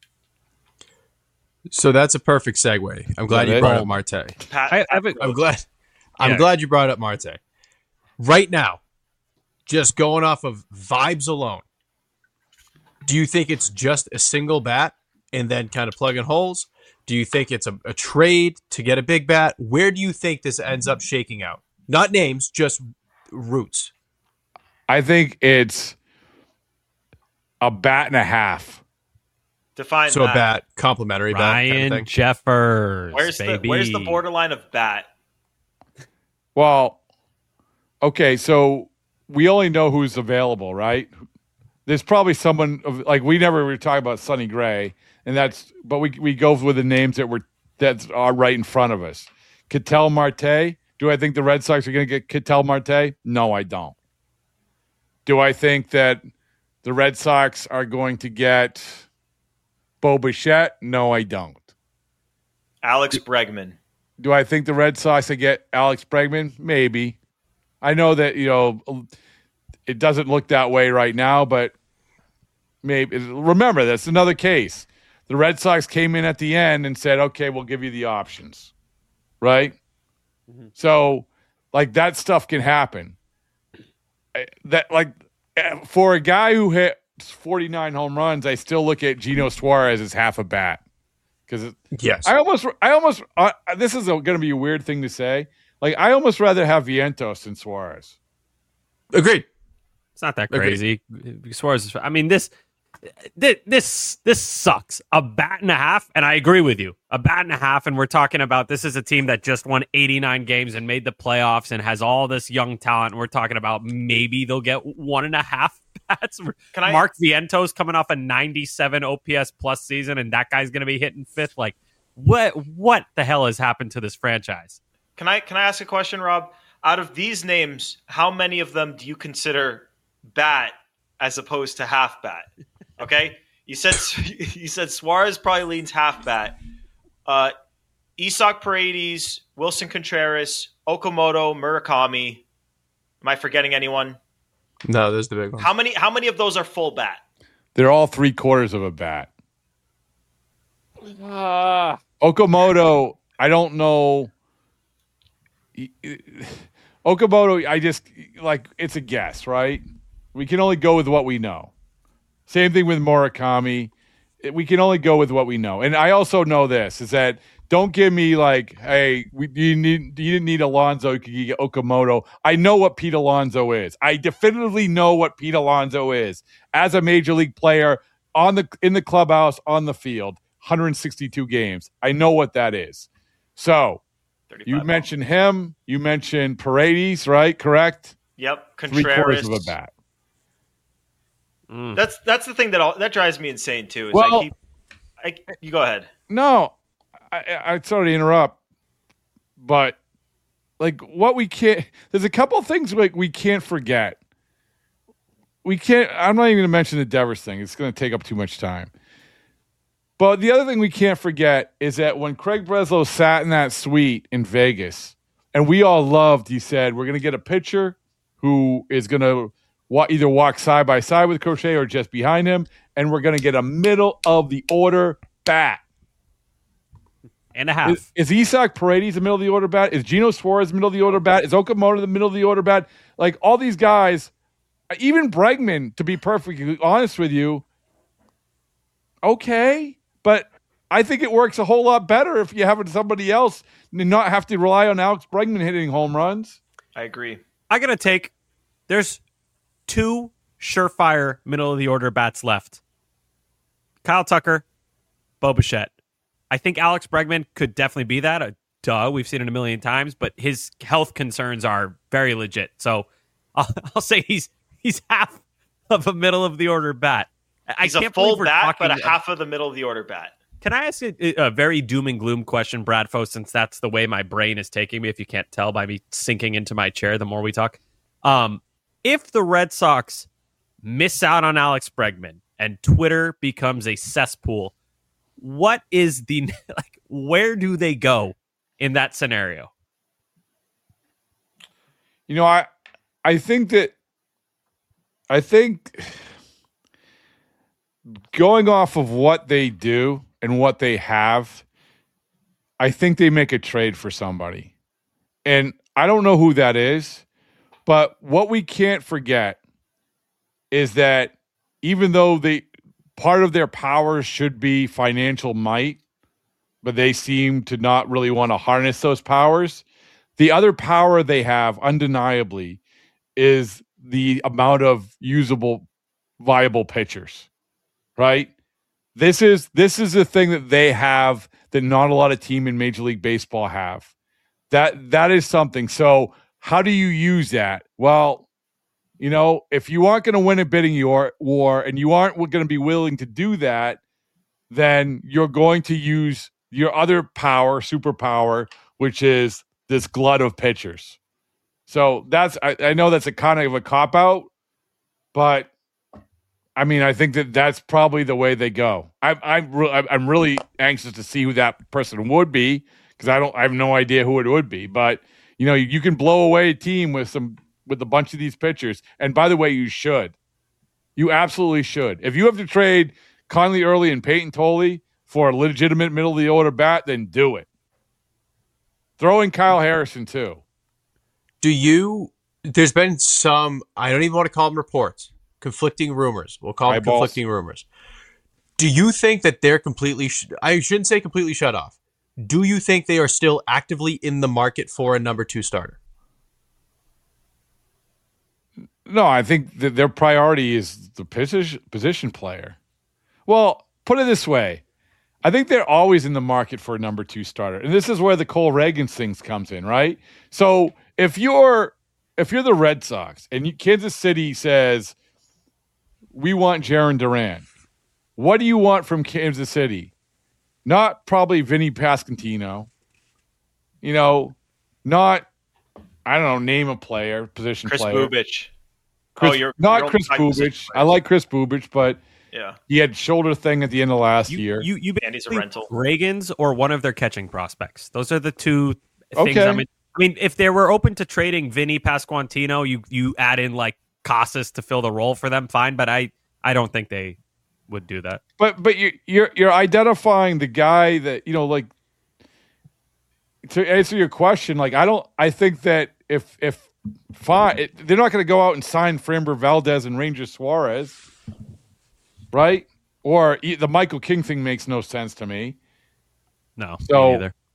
So that's a perfect segue. I'm glad you brought up Marte. I'm glad you brought up Marte. Right now, just going off of vibes alone, do you think it's just a single bat and then kind of plugging holes? Do you think it's a trade to get a big bat? Where do you think this ends up shaking out? Not names, just roots. I think it's a bat and a half. Define so that. A bat, complimentary bat. Ryan kind of Jeffers. Where's the borderline of bat? Well, okay, so we only know who's available, right? There's probably someone like we never were talking about Sonny Gray, but we go with the names that are right in front of us. Ketel Marte. Do I think the Red Sox are going to get Ketel Marte? No, I don't. Do I think that the Red Sox are going to get Bo Bichette? No, I don't. Alex Bregman. Do I think the Red Sox will get Alex Bregman? Maybe. I know that, it doesn't look that way right now, but maybe. Remember, that's another case. The Red Sox came in at the end and said, okay, we'll give you the options. Right? Mm-hmm. So, like, that stuff can happen. For a guy who hit 49 home runs, I still look at Geno Suarez as half a bat. Because yes, I almost. This is going to be a weird thing to say. Like, I almost rather have Vientos than Suarez. Agreed. It's not that crazy. Suarez. I mean, this sucks. A bat and a half, and I agree with you. A bat and a half, and we're talking about this is a team that just won 89 games and made the playoffs and has all this young talent. And we're talking about maybe they'll get 1.5 bats. Mark Vientos coming off a 97 OPS plus season, and that guy's going to be hitting fifth. Like, what the hell has happened to this franchise? Can I ask a question, Rob? Out of these names, how many of them do you consider bat as opposed to half bat? Okay, you said Suarez probably leans half bat. Isak Paredes, Wilson Contreras, Okamoto, Murakami. Am I forgetting anyone? No, there's the big one. How many of those are full bat? They're all 3/4 of a bat. Okamoto, I don't know. Okamoto, I just it's a guess, right? We can only go with what we know. Same thing with Murakami. We can only go with what we know. And I also know this, is that don't give me like, hey, you didn't need Alonso, you could get Okamoto. I know what Pete Alonso is. I definitively know what Pete Alonso is as a major league player in the clubhouse, on the field, 162 games. I know what that is. So you mentioned him. You mentioned Paredes, right? Correct? Yep. Contreras. 3/4 of a bat. That's the thing that drives me insane too. Is well, you go ahead. No, I sorry to interrupt, but like what we can't. There's a couple of things like we can't forget. We can't. I'm not even going to mention the Devers thing. It's going to take up too much time. But the other thing we can't forget is that when Craig Breslow sat in that suite in Vegas, and we all loved, he said, we're going to get a pitcher who is going to either walk side by side with Crochet or just behind him, and we're going to get a middle of the order bat. And a half. Is Isaac Paredes the middle of the order bat? Is Geno Suarez the middle of the order bat? Is Okamoto the middle of the order bat? Like all these guys, even Bregman, to be perfectly honest with you, okay, but I think it works a whole lot better if you have somebody else and not have to rely on Alex Bregman hitting home runs. I agree. There's 2 surefire middle of the order bats left. Kyle Tucker, Bo Bichette. I think Alex Bregman could definitely be that. We've seen it a million times, but his health concerns are very legit. So I'll say he's half of a middle of the order bat. He's a full bat, but a half of the middle of the order bat. Can I ask a very doom and gloom question, Bradfo, since that's the way my brain is taking me, if you can't tell by me sinking into my chair the more we talk? If the Red Sox miss out on Alex Bregman and Twitter becomes a cesspool, what is where do they go in that scenario? You know, I think going off of what they do and what they have, I think they make a trade for somebody. And I don't know who that is, but what we can't forget is that even though part of their power should be financial might, but they seem to not really want to harness those powers, the other power they have undeniably is the amount of usable, viable pitchers, right? This is the thing that they have that not a lot of teams in Major League Baseball have. That is something. So how do you use that? Well, you know, if you aren't going to win a bidding war and you aren't going to be willing to do that, then you're going to use your other power, superpower, which is this glut of pitchers. So I know that's a kind of a cop-out, but I mean, I think that's probably the way they go. I'm really anxious to see who that person would be because I have no idea who it would be. But you know, you can blow away a team with a bunch of these pitchers. And by the way, you should. You absolutely should. If you have to trade Conley Early and Peyton Tolley for a legitimate middle of the order bat, then do it. Throw in Kyle Harrison too. There's been some, I don't even want to call them reports, conflicting rumors. We'll call them conflicting rumors. Do you think that they're I shouldn't say completely shut off. Do you think they are still actively in the market for a number 2 starter? No, I think that their priority is the position player. Well, put it this way. I think they're always in the market for a number 2 starter. And this is where the Cole Ragans things comes in, right? So if you're the Red Sox and Kansas City says, we want Jarren Duran, what do you want from Kansas City? Not probably Vinny Pasquantino. You know, not, I don't know, name a player, position Chris player. Bubich. Chris Bubich. I like Chris Bubich, but yeah, he had shoulder thing at the end of last year. And he's a rental. Ragans or one of their catching prospects. Those are the 2 things. I mean, if they were open to trading Vinny Pasquantino, you add in like Casas to fill the role for them, fine. But I don't think they would do that. But you're identifying the guy that, you know, like, to answer your question, like I think that if they're not going to go out and sign Framber Valdez and Ranger Suarez, right? Or the Michael King thing makes no sense to me. No, so me either.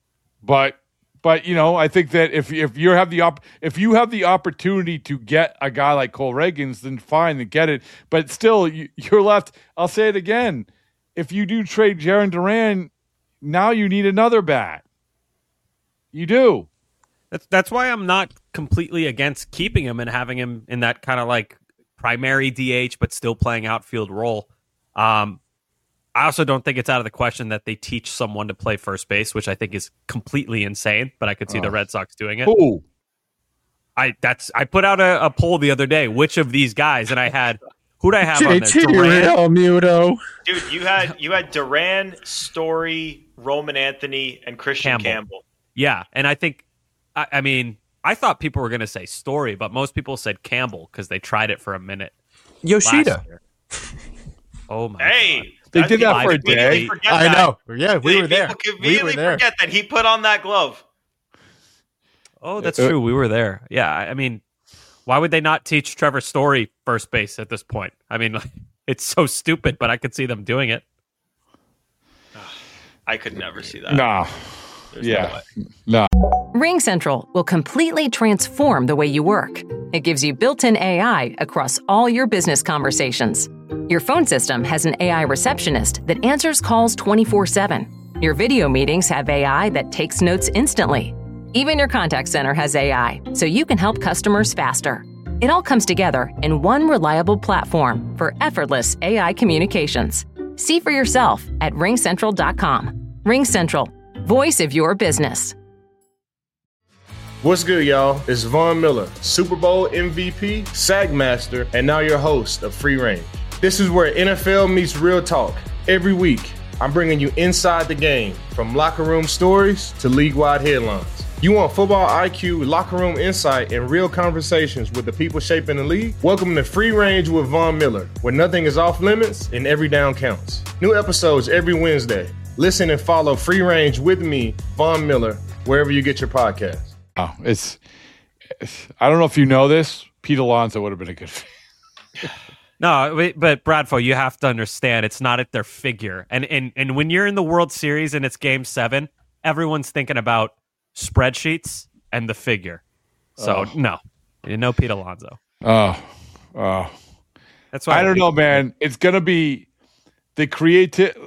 But I think that if you have the opportunity to get a guy like Cole Reagans, then fine, then get it. But still, you're left. I'll say it again: if you do trade Jarren Duran, now you need another bat. You do. That's why I'm not completely against keeping him and having him in that kind of like primary DH, but still playing outfield role. I also don't think it's out of the question that they teach someone to play first base, which I think is completely insane, but I could see the Red Sox doing it. Ooh. I put out a poll the other day, which of these guys, and I had, who'd I have on there? JT Realmuto. Dude, you had Duran, Story, Roman Anthony, and Christian Campbell. Yeah, and I think, I mean, I thought people were going to say Story, but most people said Campbell because they tried it for a minute. Yoshida. Oh my God. They did that for a day. I know. Yeah, we were there. People conveniently forget that he put on that glove. Oh, that's true. We were there. Yeah, I mean, why would they not teach Trevor Story first base at this point? I mean, it's so stupid, but I could see them doing it. I could never see that. Nah. No. Ring Central will completely transform the way you work. It gives you built-in AI across all your business conversations. Your phone system has an AI receptionist that answers calls 24/7. Your video meetings have AI that takes notes instantly. Even your contact center has AI, so you can help customers faster. It all comes together in one reliable platform for effortless AI communications. See for yourself at ringcentral.com. Ring Central, voice of your business. What's good, y'all? It's Von Miller, Super Bowl MVP, SAG Master, and now your host of Free Range. This is where NFL meets real talk. Every week, I'm bringing you inside the game, from locker room stories to league-wide headlines. You want football IQ, locker room insight, and real conversations with the people shaping the league? Welcome to Free Range with Von Miller, where nothing is off limits and every down counts. New episodes every Wednesday. Listen and follow Free Range with me, Von Miller, wherever you get your podcasts. Oh, I don't know if you know this. Pete Alonso would have been a good fit. No, but Bradfo, you have to understand it's not at their figure. And when you're in the World Series and it's Game 7, everyone's thinking about spreadsheets and the figure. So no Pete Alonso. That's why I don't know, man. It's gonna be the creative.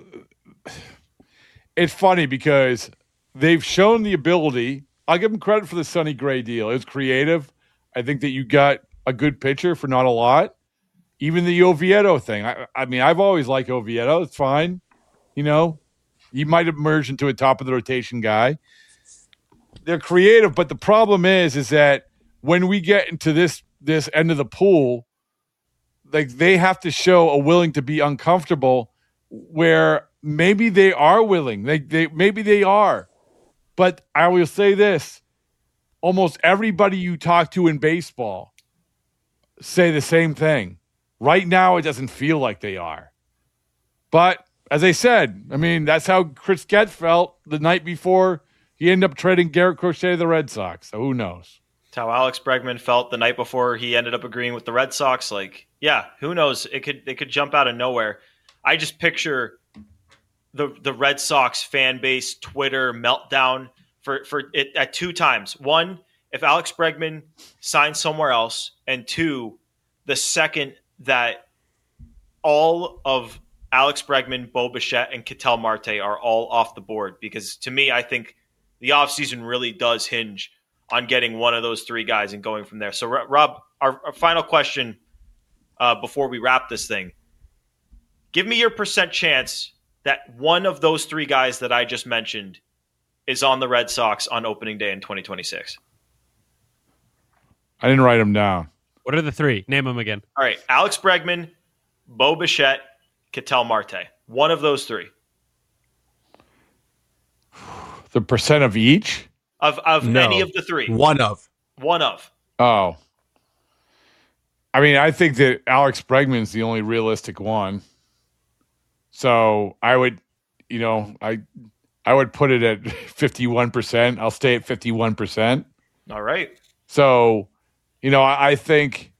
It's funny because they've shown the ability. I'll give them credit for the Sonny Gray deal. It was creative. I think that you got a good pitcher for not a lot. Even the Oviedo thing. I mean, I've always liked Oviedo. It's fine. You know, he might have merged into a top of the rotation guy. They're creative, but the problem is that when we get into this end of the pool, like they have to show a willing to be uncomfortable where maybe they are willing. Maybe they are. But I will say this, almost everybody you talk to in baseball say the same thing. Right now, it doesn't feel like they are. But as I said, I mean, that's how Chris Getz felt the night before he ended up trading Garrett Crochet to the Red Sox. So who knows? That's how Alex Bregman felt the night before he ended up agreeing with the Red Sox. Like, yeah, who knows? It could jump out of nowhere. I just picture the Red Sox fan base Twitter meltdown for it at two times. One, if Alex Bregman signs somewhere else, and two, the second that all of Alex Bregman, Bo Bichette, and Ketel Marte are all off the board. Because to me, I think the offseason really does hinge on getting one of those three guys and going from there. So, Rob, our final question before we wrap this thing. Give me your percent chance that one of those three guys that I just mentioned is on the Red Sox on opening day in 2026. I didn't write them down. What are the three? Name them again. All right. Alex Bregman, Bo Bichette, Ketel Marte. One of those three. The percent of each? Of No. any of the three. One of. Oh. I mean, I think that Alex Bregman's the only realistic one. So I would, I would put it at 51%. I'll stay at 51%. All right. So, I think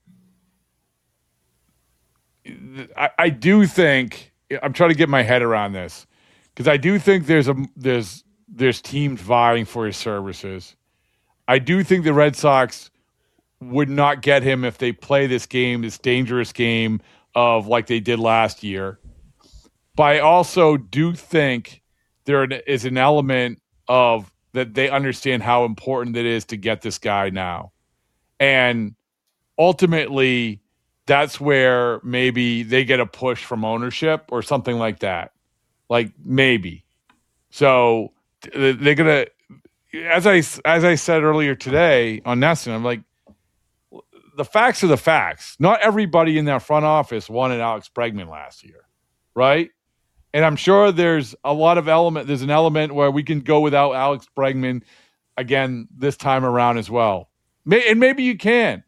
I do think I'm trying to get my head around this because I do think there's there's teams vying for his services. I do think the Red Sox would not get him if they play this game, this dangerous game of like they did last year. But I also do think there is an element of that they understand how important it is to get this guy now. And ultimately, that's where maybe they get a push from ownership or something like that. Like maybe. So they're going to, as I said earlier today on Nesson, I'm like, the facts are the facts. Not everybody in that front office wanted Alex Bregman last year, right? And I'm sure there's an element where we can go without Alex Bregman again this time around as well. And maybe you can.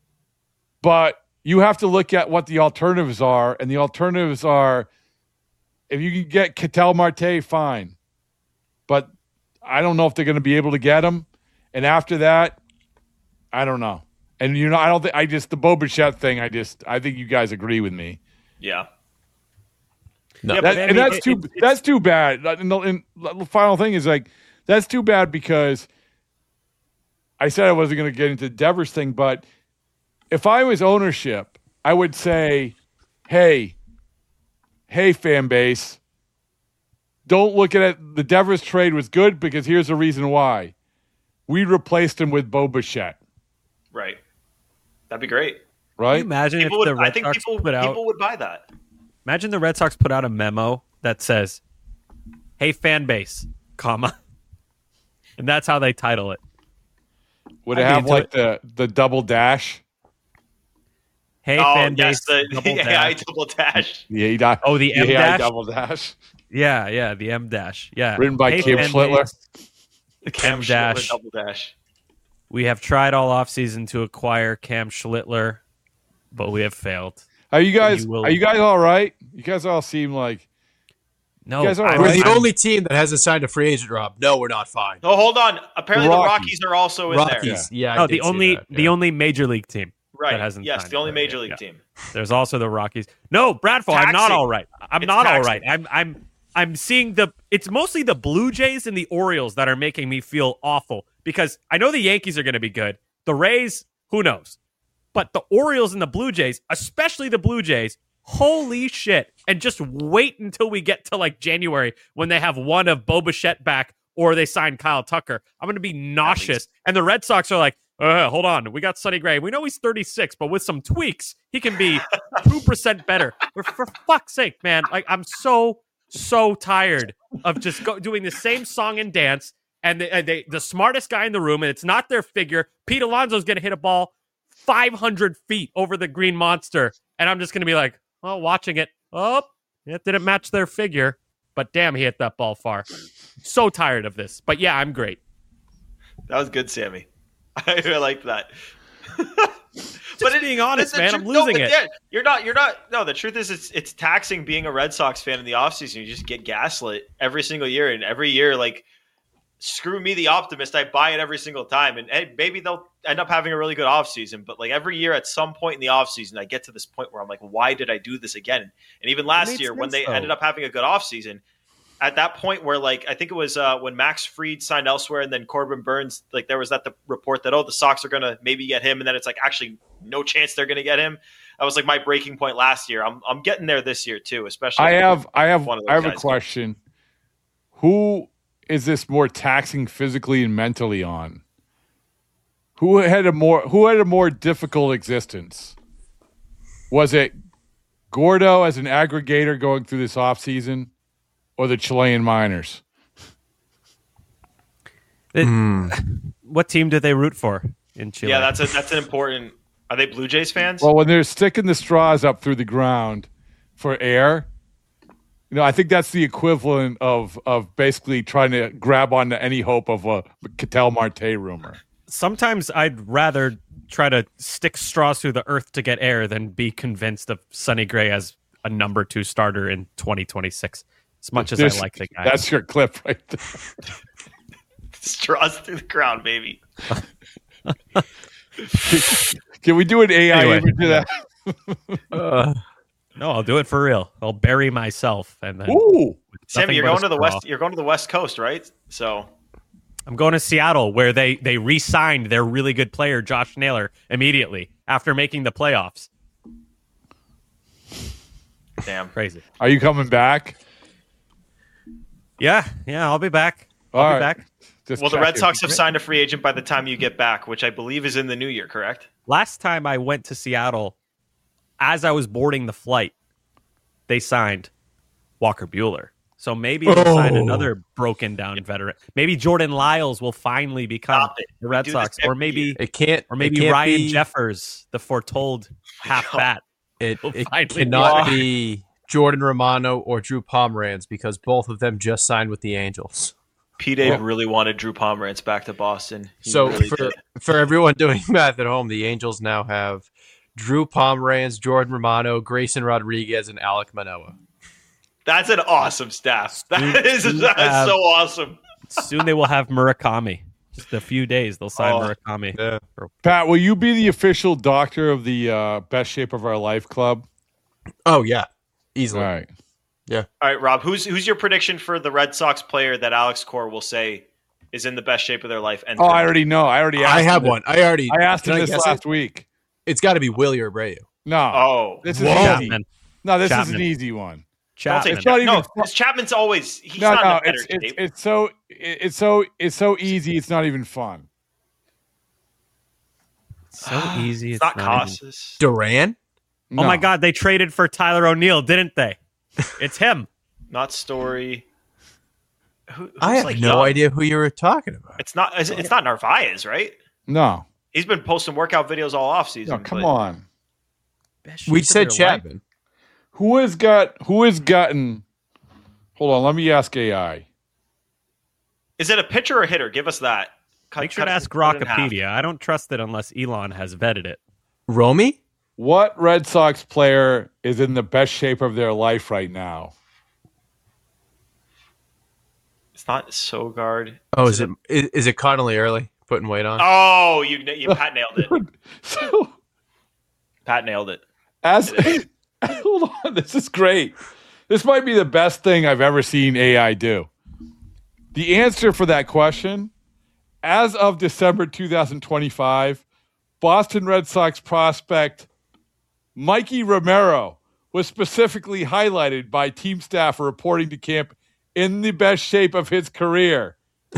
But you have to look at what the alternatives are, and the alternatives are, if you can get Ketel Marte, fine. But I don't know if they're going to be able to get him. And after that, I don't know. And the Bo Bichette thing, I think you guys agree with me. Yeah. No, that's too bad. And the final thing is like, that's too bad because I said I wasn't going to get into the Devers thing, but if I was ownership, I would say, hey, fan base, don't look at it. The Devers trade was good because here's the reason why. We replaced him with Bo Bichette. Right. That'd be great. Right? Can you imagine if the Red Sox put out... People would buy that. Imagine the Red Sox put out a memo that says, hey, fan base, comma. And that's how they title it. Would it have like the double dash? Hey, fan base, the double AI dash. double dash. The M AI dash? double dash. Yeah, the M dash. Yeah. Written by Cam Schlittler. The Cam Schlittler double dash. We have tried all offseason to acquire Cam Schlittler, but we have failed. Are you guys all right? You guys all seem like no. We're the only team that hasn't signed a free agent, Rob. No, we're not fine. Oh, hold on. Apparently the Rockies are also in there. Yeah. No, the only major league team. Right. That hasn't yes, the only major league team. There's also the Rockies. No, Bradford, I'm not all right. I'm not all right. I'm seeing it's mostly the Blue Jays and the Orioles that are making me feel awful because I know the Yankees are going to be good. The Rays, who knows? But the Orioles and the Blue Jays, especially the Blue Jays, holy shit. And just wait until we get to like January when they have one of Bo Bichette back or they sign Kyle Tucker. I'm going to be nauseous. And the Red Sox are like, hold on. We got Sonny Gray. We know he's 36, but with some tweaks, he can be 2% better. For fuck's sake, man. Like, I'm so tired of just doing the same song and dance. And the smartest guy in the room, and it's not their figure. Pete Alonso's going to hit a ball 500 feet over the green monster. And I'm just going to be like, watching it. Oh, it didn't match their figure. But damn, he hit that ball far. So tired of this. But yeah, I'm great. That was good, Sammy. I like that. But being honest, man, I'm losing it. Yeah, you're not. No, the truth is it's taxing being a Red Sox fan in the offseason. You just get gaslit every single year. And every year, like, screw me, the optimist. I buy it every single time. And maybe they'll end up having a really good offseason. But, like, every year at some point in the offseason, I get to this point where I'm like, why did I do this again? And even last year when they ended up having a good offseason, at that point where, like, I think it was when Max Fried signed elsewhere and then Corbin Burns, like, there was the report that, the Sox are going to maybe get him. And then it's like, actually, no chance they're going to get him. That was like my breaking point last year. I'm getting there this year too, especially. I have a question. Who is this more taxing physically and mentally on? Who had a more difficult existence? Was it Gordo as an aggregator going through this offseason or the Chilean minors? What team did they root for in Chile? Yeah, that's an important. Are they Blue Jays fans? Well, when they're sticking the straws up through the ground for air, I think that's the equivalent of basically trying to grab onto any hope of a Ketel Marte rumor. Sometimes I'd rather try to stick straws through the earth to get air than be convinced of Sonny Gray as a number 2 starter in 2026. As much as I like the guy. That's your clip right there. Straws through the ground, baby. Can we do an AI image of that? No, I'll do it for real. I'll bury myself and then Ooh. Sammy, you're going to the west. You're going to the West Coast, right? So I'm going to Seattle, where they re-signed their really good player Josh Naylor immediately after making the playoffs. Damn, crazy. Are you coming back? Yeah, I'll be back. I'll be back. Well, the Red Sox have signed a free agent by the time you get back, which I believe is in the new year, correct? Last time I went to Seattle, as I was boarding the flight, they signed Walker Buehler. So maybe they'll sign another broken down veteran. Maybe Jordan Lyles will finally become the Red Sox, or maybe Ryan Jeffers, the foretold half bat. It cannot be Jordan Romano or Drew Pomeranz because both of them just signed with the Angels. P-Dave really wanted Drew Pomeranz back to Boston. For everyone doing math at home, the Angels now have Drew Pomeranz, Jordan Romano, Grayson Rodriguez, and Alek Manoah. That's an awesome staff. That is so awesome. Soon they will have Murakami. Just a few days, they'll sign Murakami. Yeah. Pat, will you be the official doctor of the Best Shape of Our Life Club? Oh, yeah. Easily. All right. Yeah. All right, Rob, who's your prediction for the Red Sox player that Alex Cora will say is in the best shape of their life? And I already know. I have one. I asked him this last week. It's got to be Willie Abreu. No. Oh. This is easy. No, this is an easy one. Chapman. It's not even Chapman's always he's not in a better shape. It's so easy. It's not even fun. So easy. It's not Casas. Duran? No. Oh my God! They traded for Tyler O'Neill, didn't they? It's him. Not Story. I have no idea who you were talking about. It's not Narvaez, right? No. He's been posting workout videos all off season. No, come on. We said Chapman. Who has gotten? Hold on, let me ask AI. Is it a pitcher or a hitter? Give us that. Make sure to ask Rockopedia. I don't trust it unless Elon has vetted it. Romy? What Red Sox player is in the best shape of their life right now? It's not Sogard. Oh, is it Connolly Early putting weight on? Oh, you Pat nailed it. Pat nailed it. Hold on, this is great. This might be the best thing I've ever seen AI do. The answer for that question, as of December 2025, Boston Red Sox prospect Mikey Romero was specifically highlighted by team staff reporting to camp in the best shape of his career.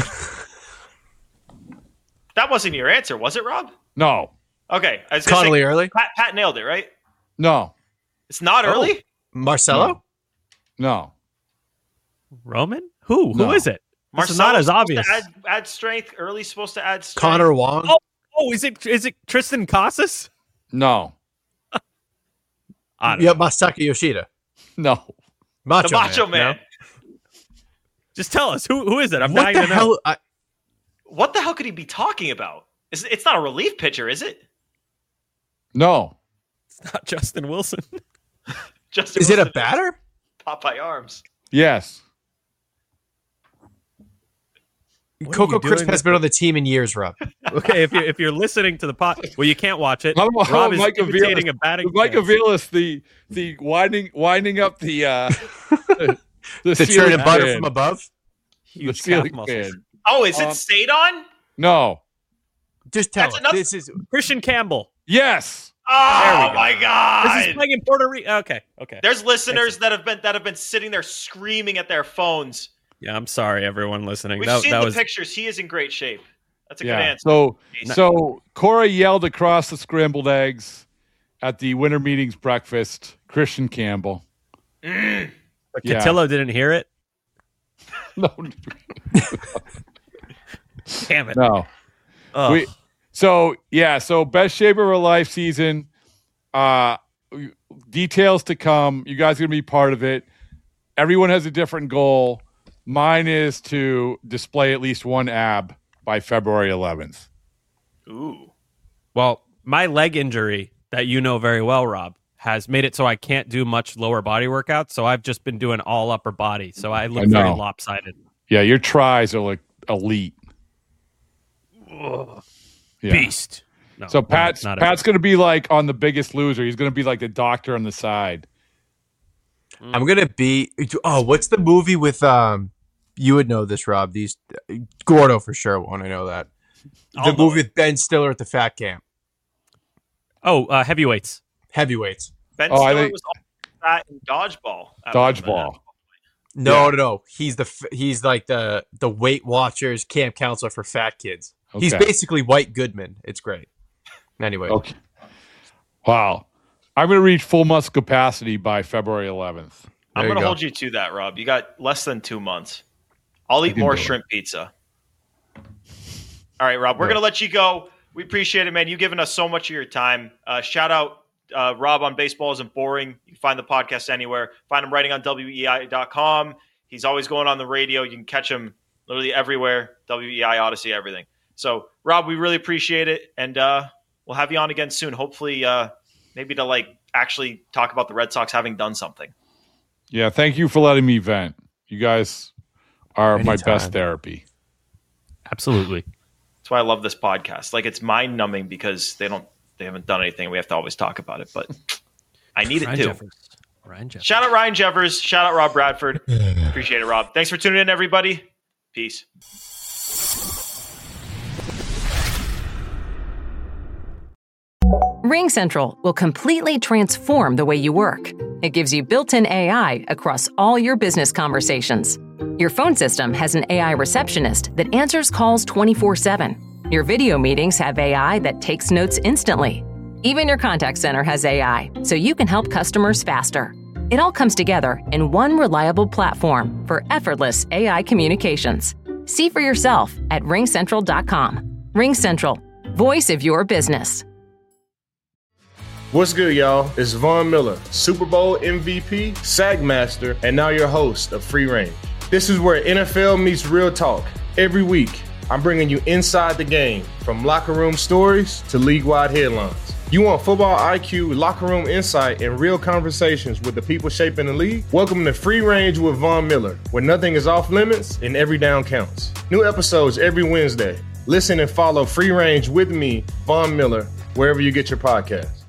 That wasn't your answer, was it, Rob? No. Okay. I was Connolly Early? Pat nailed it, right? No. It's not early? Marcelo? No. Roman? Who? No. Who is it? This is not as obvious. Add strength. Early's supposed to add strength. Connor Wong? Oh, is it Tristan Casas? No. Yeah, Masaki Yoshida. No. Macho Man. No? Just tell us. Who is it? What the hell? What the hell could he be talking about? It's not a relief pitcher, is it? No. It's not Justin Wilson. Justin is Wilson it a batter? Popeye Arms. Yes. Coco Crisp has been on the team in years, Rob. Okay, if you're listening to the pod, well, you can't watch it. Rob is imitating a batting. Mike Aviles, the winding up the churn and butter from above. The ceiling fan. Oh, is it stayed on? No. Just tell us. This is Christian Campbell. Yes. Oh my God! This is playing in Puerto Rico. Okay. There's listeners that have been sitting there screaming at their phones. Yeah, I'm sorry, everyone listening. We've seen the pictures. He is in great shape. That's a good answer. So Cora yelled across the scrambled eggs at the winter meetings breakfast. Christian Campbell. But Cotillo didn't hear it. No. Damn it. No. So best shape of our life season. Details to come. You guys are gonna be part of it. Everyone has a different goal. Mine is to display at least one ab by February 11th. Ooh. Well, my leg injury that you know very well, Rob, has made it so I can't do much lower body workouts. So I've just been doing all upper body. So I look very lopsided. Yeah, your tries are like elite. Ugh. Yeah. Beast. No, so Pat's going to be like on The Biggest Loser. He's going to be like the doctor on the side. I'm gonna be. Oh, what's the movie with You would know this, Rob. These Gordo for sure won't. I know that. The movie with Ben Stiller at the fat camp. Oh, Heavyweights. Heavyweights. Ben Stiller was fat in Dodgeball. Dodgeball. No. He's like the Weight Watchers camp counselor for fat kids. Okay. He's basically White Goodman. It's great. Anyway. Okay. Wow. I'm going to reach full muscle capacity by February 11th. I'm going to hold you to that, Rob. You got less than 2 months. I'll eat more shrimp pizza. All right, Rob, we're going to let you go. We appreciate it, man. You've given us so much of your time. Shout out Rob on Baseball Isn't Boring. You can find the podcast anywhere. Find him writing on WEI.com. He's always going on the radio. You can catch him literally everywhere. WEI, Odyssey, everything. So, Rob, we really appreciate it, and we'll have you on again soon. Hopefully, maybe to actually talk about the Red Sox having done something. Yeah, thank you for letting me vent. You guys are my best therapy. Absolutely. That's why I love this podcast. It's mind numbing because they haven't done anything. We have to always talk about it, but I need it too. Ryan Jeffers. Shout out Ryan Jeffers. Shout out Rob Bradford. Appreciate it, Rob. Thanks for tuning in, everybody. Peace. RingCentral will completely transform the way you work. It gives you built-in AI across all your business conversations. Your phone system has an AI receptionist that answers calls 24/7. Your video meetings have AI that takes notes instantly. Even your contact center has AI, so you can help customers faster. It all comes together in one reliable platform for effortless AI communications. See for yourself at ringcentral.com. RingCentral, voice of your business. What's good, y'all? It's Von Miller, Super Bowl MVP, SAG Master, and now your host of Free Range. This is where NFL meets real talk. Every week, I'm bringing you inside the game, from locker room stories to league-wide headlines. You want football IQ, locker room insight, and real conversations with the people shaping the league? Welcome to Free Range with Von Miller, where nothing is off limits and every down counts. New episodes every Wednesday. Listen and follow Free Range with me, Von Miller, wherever you get your podcasts.